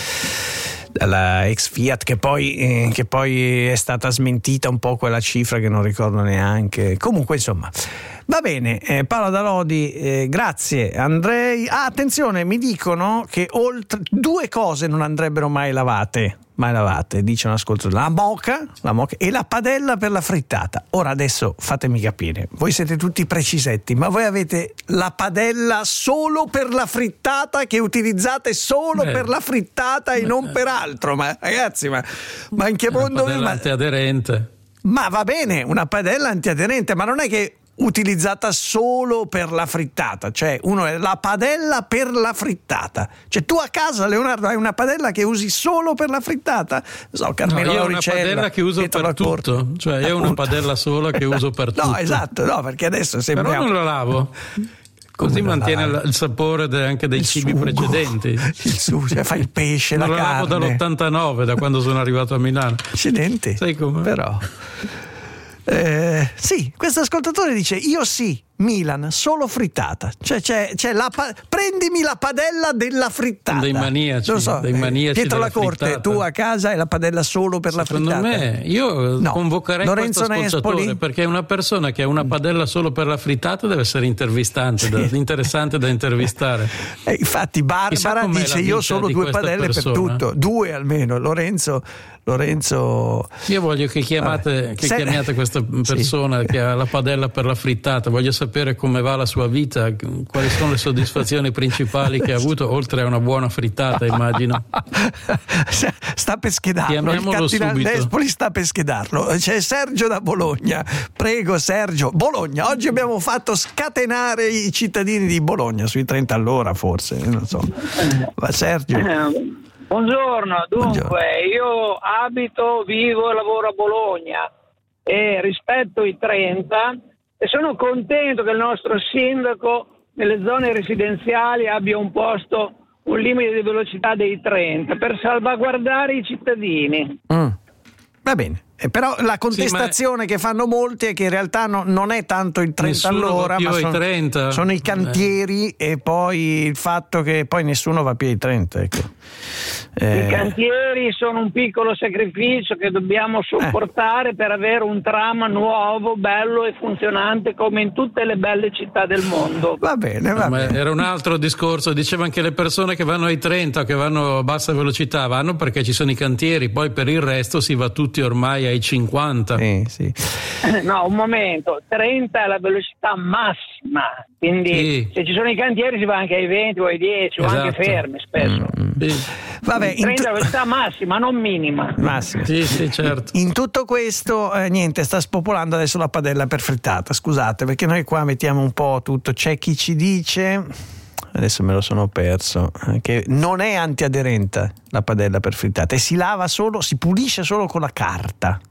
ex Fiat, che poi è stata smentita un po' quella cifra che non ricordo neanche. Comunque insomma va bene. Paola Dalodi, grazie. Andrei attenzione, mi dicono che oltre 2 cose non andrebbero mai lavate, dice un ascoltatore: la moca e la padella per la frittata. Ora adesso fatemi capire, voi siete tutti precisetti, ma voi avete la padella solo per la frittata, che utilizzate solo per la frittata e non per altro? Ma ragazzi, ma in che mondo? Una padella antiaderente. Ma va bene, una padella antiaderente, ma non è che utilizzata solo per la frittata, cioè uno è la padella per la frittata. Cioè tu a casa, Leonardo, hai una padella che usi solo per la frittata? Carmelo io ho Lauricella, una padella che uso per tutto, cioè io ho una padella sola che uso per tutto. No, esatto, no, perché adesso sembra. Però non la lavo. Così mantiene il sapore anche dei cibi precedenti. Cioè fai il pesce, non la carne. lavo dall'89, da quando sono arrivato a Milano. Accidenti. Sai come? Però sì, questo ascoltatore dice: io sì, Milan, solo frittata. Cioè c'è prendimi la padella della frittata. Dei maniaci, non so, dei maniaci Pietro La Corte, frittata. tu a casa hai la padella solo per la frittata? Secondo me, io convocherei Lorenzo questo ascoltatore, Nespoli? perché una persona che ha una padella solo per la frittata deve essere interessante da intervistare. Infatti Barbara dice: io ho solo 2 padelle per tutto, 2 almeno. Lorenzo, io voglio che chiamiate questa persona che ha la padella per la frittata. Voglio sapere come va la sua vita, quali sono le soddisfazioni principali che ha avuto, oltre a una buona frittata, immagino. Sta per schedarlo, chiamiamolo il Cardinal subito. Nespoli sta per schedarlo. C'è Sergio da Bologna, prego Sergio. Bologna, oggi abbiamo fatto scatenare i cittadini di Bologna sui 30 all'ora, forse, non so. Ma Sergio, buongiorno, dunque io vivo e lavoro a Bologna e rispetto i 30 e sono contento che il nostro sindaco nelle zone residenziali abbia imposto un limite di velocità dei 30 per salvaguardare i cittadini. Va bene, Però la contestazione che fanno molti è che in realtà non è tanto il 30 all'ora, ma sono i cantieri e poi il fatto che poi nessuno va più ai 30. Ecco. I cantieri sono un piccolo sacrificio che dobbiamo sopportare per avere un tram nuovo, bello e funzionante come in tutte le belle città del mondo. Va bene, va bene. Era un altro discorso, dicevano che le persone che vanno ai 30 o che vanno a bassa velocità vanno perché ci sono i cantieri, poi per il resto si va tutti ormai ai 50. Sì. No, un momento, 30 è la velocità massima, quindi se ci sono i cantieri si va anche ai 20 o ai 10 o anche fermi spesso. Vabbè, 30 è la velocità massima, non minima. Massima. Sì, certo. In tutto questo, niente, sta spopolando adesso la padella per frittata. Scusate, perché noi qua mettiamo un po' tutto. C'è chi ci dice, adesso me lo sono perso, che non è antiaderente la padella per frittata e si lava solo, si pulisce solo con la carta.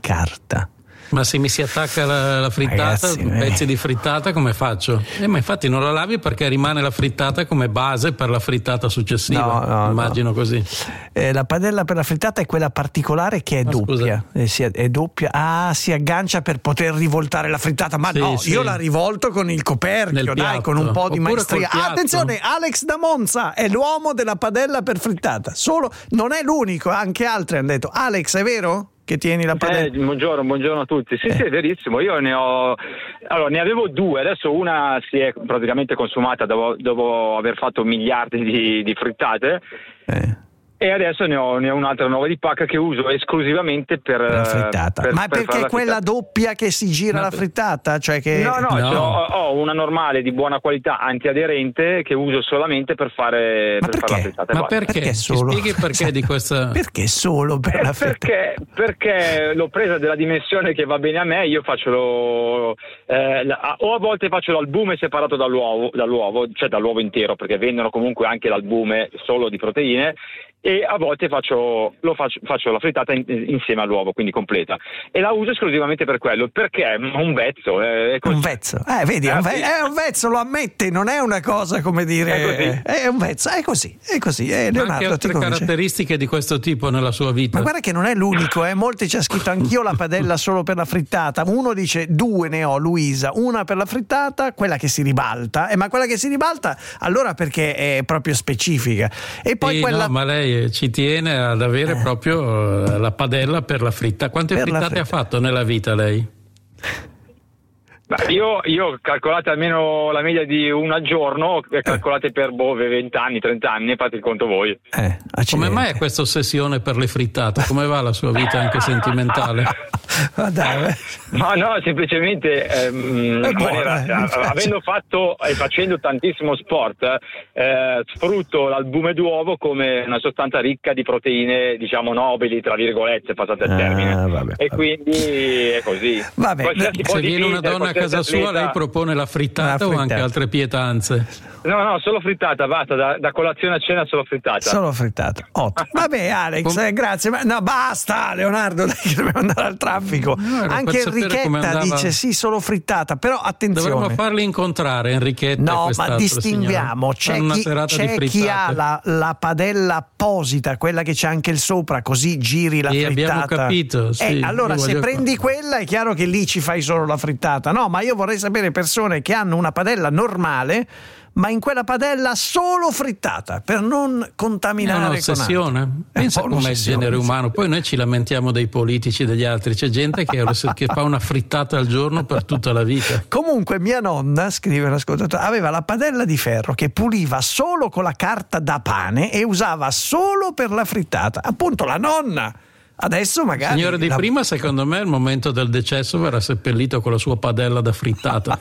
Ma se mi si attacca la frittata, Ragazzi, pezzi di frittata, come faccio? Ma infatti non la lavi perché rimane la frittata come base per la frittata successiva. Immagino così. La padella per la frittata è quella particolare che è doppia. È doppia. Si aggancia per poter rivoltare la frittata. Ma io la rivolto con il coperchio, con un po' di maestria. Attenzione, Alex da Monza è l'uomo della padella per frittata. Non è l'unico, anche altri hanno detto. Alex, è vero? Che tieni la padella? Buongiorno a tutti. Sì, è verissimo. Io ne avevo due, adesso una si è praticamente consumata dopo aver fatto miliardi di frittate. E adesso ne ho un'altra nuova di pacca che uso esclusivamente per la frittata. Ma perché è quella doppia che si gira la frittata? Cioè che... No. Ho una normale di buona qualità antiaderente che uso solamente per fare la frittata. Ma perché solo? Spieghi il perché di questa? Perché solo per la frittata? Perché l'ho presa della dimensione che va bene a me. Io faccio o a volte faccio l'albume separato dall'uovo, cioè dall'uovo intero, perché vendono comunque anche l'albume solo di proteine. E a volte faccio la frittata insieme all'uovo, quindi completa, e la uso esclusivamente per quello, perché è un vezzo. È così. Un vezzo, vedi, è un vezzo, lo ammette, non è una cosa come dire, è un vezzo, è così. Leonardo, anche altre caratteristiche di questo tipo nella sua vita. Ma guarda che non è l'unico, molti c'è scritto anch'io la padella solo per la frittata. Uno dice 2 ne ho, Luisa, una per la frittata, quella che si ribalta, ma quella che si ribalta allora perché è proprio specifica, e poi quella... No, ma lei ci tiene ad avere proprio la padella per la frittata. Quante frittate ha fatto nella vita lei? Io calcolate almeno la media di una al giorno, calcolate per 20 anni, 30 anni, fate il conto voi. Come mai è questa ossessione per le frittate? Come va la sua vita anche sentimentale? Ma no, semplicemente avendo fatto e facendo tantissimo sport, sfrutto l'albume d'uovo come una sostanza ricca di proteine, diciamo nobili, tra virgolette, passate al termine. E quindi è così. Se viene una donna a casa sua, lei propone la frittata o anche altre pietanze? No, solo frittata, basta, da colazione a cena solo frittata. Solo frittata, ottimo. Vabbè Alex, grazie. No, basta Leonardo, dai, che dobbiamo andare al traffico. Anche Enrichetta dice sì, solo frittata, però attenzione. Dovremmo farli incontrare Enrichetta. No, ma distinguiamo, c'è chi ha la padella apposita, quella che c'è anche il sopra, così giri la frittata. Abbiamo capito, sì. Allora se prendi quella è chiaro che lì ci fai solo la frittata. No, ma io vorrei sapere persone che hanno una padella normale, ma in quella padella solo frittata, per non contaminare. È un'ossessione. Pensa com'è il genere umano. Poi noi ci lamentiamo dei politici, degli altri. C'è gente che fa una frittata al giorno per tutta la vita. Comunque mia nonna, scrive l'ascoltatore, aveva la padella di ferro che puliva solo con la carta da pane e usava solo per la frittata. Appunto la nonna. Adesso magari. Signore di prima, secondo me, al momento del decesso verrà seppellito con la sua padella da frittata.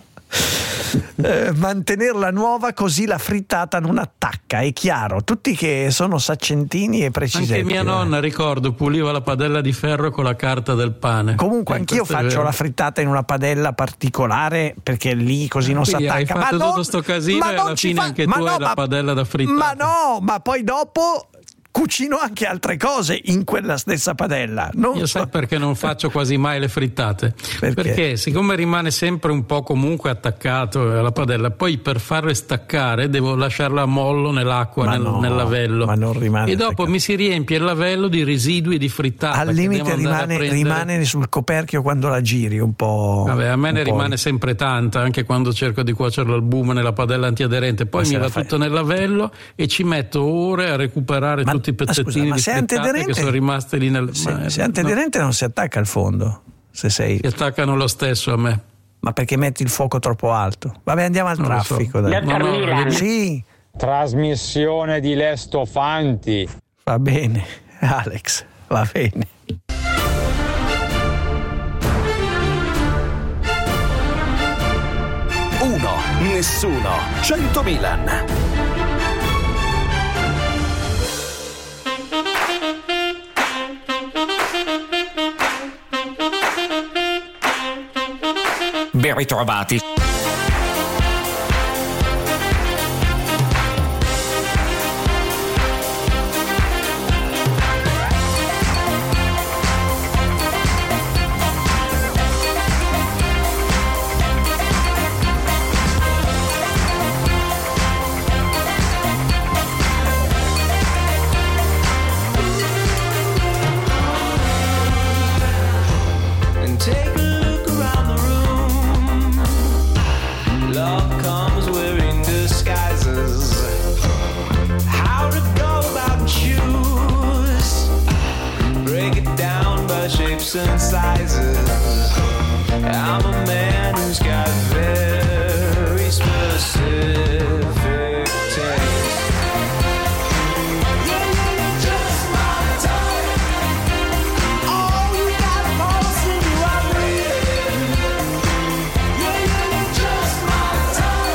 Mantenerla nuova così la frittata non attacca, è chiaro. Tutti che sono saccentini e precisi. Anche mia nonna, ricordo, puliva la padella di ferro con la carta del pane. Comunque anch'io faccio la frittata in una padella particolare, perché lì così non si attacca. Hai fatto tutto sto casino e alla fine anche tu hai la padella da frittata. Ma no, ma poi dopo cucino anche altre cose in quella stessa padella. Io sai perché non faccio quasi mai le frittate? Perché siccome rimane sempre un po' comunque attaccato alla padella, poi per farle staccare devo lasciarla a mollo nell'acqua, nel lavello. Ma non rimane e dopo mi si riempie il lavello di residui di frittata. Al limite rimane sul coperchio quando la giri un po'. Vabbè, a me ne rimane sempre tanta, anche quando cerco di cuocerlo al bumo nella padella antiaderente. Poi mi va tutto nel lavello e ci metto ore a recuperare tutti i pezzettini di frittata che sono rimasti lì nel. Se è antiaderente non si attacca al fondo. Si attaccano lo stesso a me. Ma perché metti il fuoco troppo alto? Vabbè, andiamo al traffico. Dai. Sì. Trasmissione di Lesto Fanti. Va bene, Alex, va bene. Uno, nessuno, 100 Milan. Ben ritrovati. And sizes. I'm a man who's got very specific taste. Yeah, you're just my type. Oh, you got a pulse in you, I read. Yeah, you're just my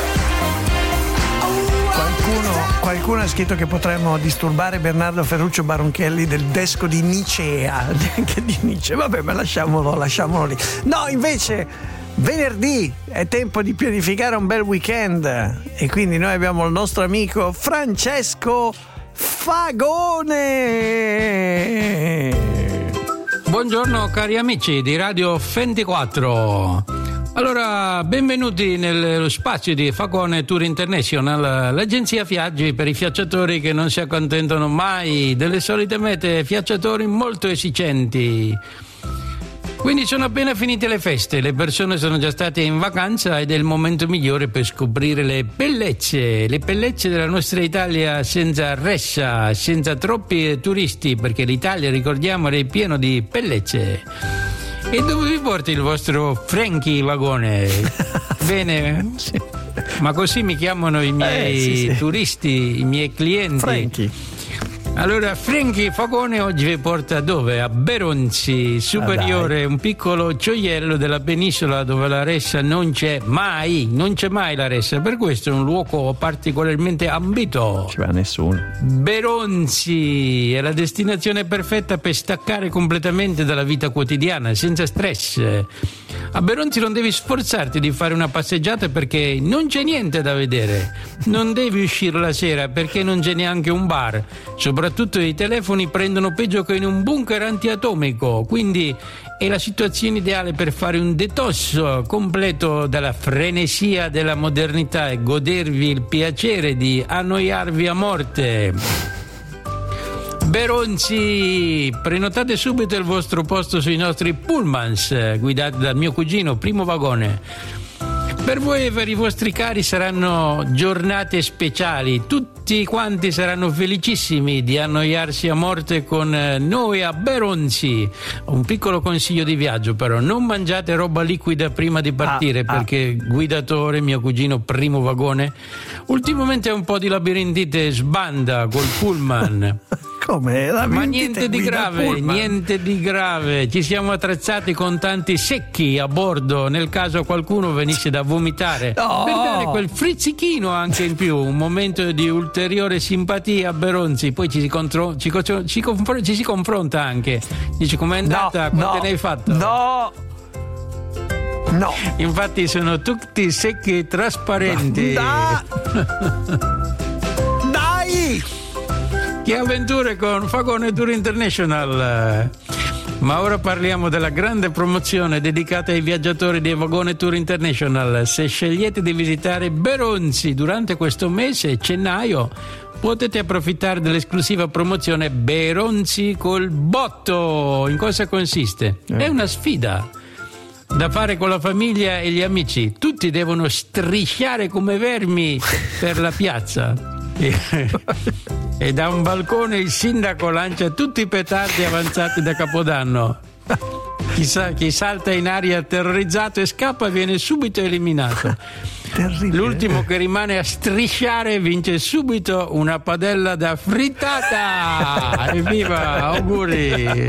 type. Qualcuno ha scritto che potremmo disturbare Bernardo Ferruccio Baronchelli del desco di Nicea, neanche di Nietzsche. Vabbè, ma lasciamolo lì. No, invece venerdì è tempo di pianificare un bel weekend e quindi noi abbiamo il nostro amico Francesco Fagone. Buongiorno cari amici di Radio 24. Allora, benvenuti nello spazio di Fagone Tour International, l'agenzia viaggi per i viaggiatori che non si accontentano mai delle solite mete, viaggiatori molto esigenti. Quindi sono appena finite le feste, le persone sono già state in vacanza ed è il momento migliore per scoprire le bellezze della nostra Italia senza ressa, senza troppi turisti, perché l'Italia, ricordiamolo, è pieno di bellezze. E dove vi porta il vostro Frankie Vagone? Bene? Sì. Ma così mi chiamano i miei turisti, i miei clienti. Frankie. Allora, Frankie Fagone oggi vi porta dove? A Beronzi Superiore, un piccolo gioiello della penisola dove la ressa non c'è mai la ressa, per questo è un luogo particolarmente ambito. Ci va nessuno. Beronzi è la destinazione perfetta per staccare completamente dalla vita quotidiana, senza stress. A Beronzi non devi sforzarti di fare una passeggiata perché non c'è niente da vedere. Non devi uscire la sera perché non c'è neanche un bar. Soprattutto i telefoni prendono peggio che in un bunker antiatomico. Quindi è la situazione ideale per fare un detox completo dalla frenesia della modernità e godervi il piacere di annoiarvi a morte. Beronzi, prenotate subito il vostro posto sui nostri pullmans guidati dal mio cugino Primo Vagone. Per voi e per i vostri cari saranno giornate speciali, tutti quanti saranno felicissimi di annoiarsi a morte con noi a Beronzi. Un piccolo consiglio di viaggio però, non mangiate roba liquida prima di partire perché guidatore, mio cugino Primo Vagone, ultimamente ha un po' di labirintite, sbanda col pullman. Come? Ma niente di grave, ci siamo attrezzati con tanti secchi a bordo nel caso qualcuno venisse da vomitare, per dare quel frizzichino anche in più, un momento di ulteriore simpatia a Beronzi. Poi ci si confronta anche, dice com'è andata, quante ne hai fatto? No, infatti sono tutti secchi trasparenti. Dai! Che avventure con Fagone Tour International. Ma ora parliamo della grande promozione dedicata ai viaggiatori di Vagone Tour International. Se scegliete di visitare Beronzi durante questo mese, gennaio, potete approfittare dell'esclusiva promozione Beronzi col botto. In cosa consiste? È una sfida da fare con la famiglia e gli amici. Tutti devono strisciare come vermi per la piazza. E da un balcone il sindaco lancia tutti i petardi avanzati da Capodanno. Chi salta in aria terrorizzato e scappa viene subito eliminato. Terribile. L'ultimo che rimane a strisciare vince subito una padella da frittata. Evviva, auguri.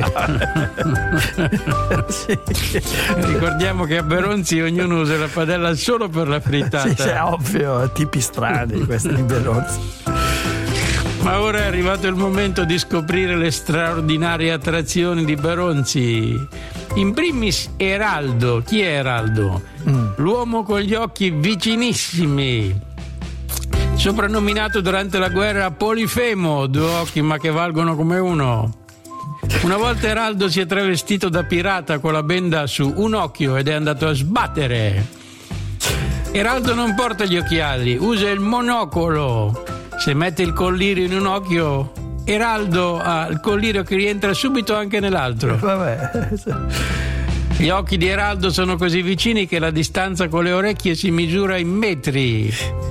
Sì. Ricordiamo che a Beronzi ognuno usa la padella solo per la frittata. Sì, è ovvio, tipi strani questi di Beronzi. Ma ora è arrivato il momento di scoprire le straordinarie attrazioni di Beronzi. In primis Eraldo. Chi è Eraldo? L'uomo con gli occhi vicinissimi. Soprannominato durante la guerra Polifemo, 2 occhi ma che valgono come uno. Una volta Eraldo si è travestito da pirata con la benda su un occhio ed è andato a sbattere. Eraldo non porta gli occhiali, usa il monocolo. Se mette il collirio in un occhio, Eraldo ha il collirio che rientra subito anche nell'altro. Vabbè. Gli occhi di Eraldo sono così vicini che la distanza con le orecchie si misura in metri.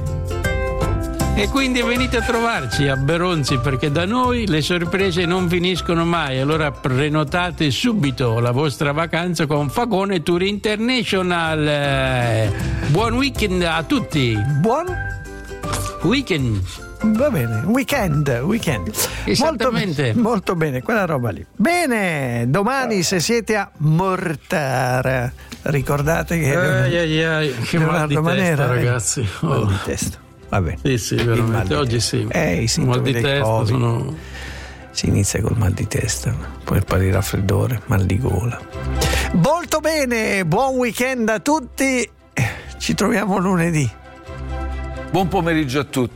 E quindi venite a trovarci a Beronzi, perché da noi le sorprese non finiscono mai. Allora prenotate subito la vostra vacanza con Fagone Tour International. Buon weekend a tutti. Buon weekend. Va bene, weekend. Esattamente. Molto bene, quella roba lì. Bene, domani se siete a Mortara, ricordate che che mal di testa, ragazzi. Mal di testa. Va bene. Sì, veramente. Oggi sì. I mal di testa sono... Si inizia col mal di testa, poi il raffreddore, mal di gola. Molto bene, buon weekend a tutti. Ci troviamo lunedì. Buon pomeriggio a tutti.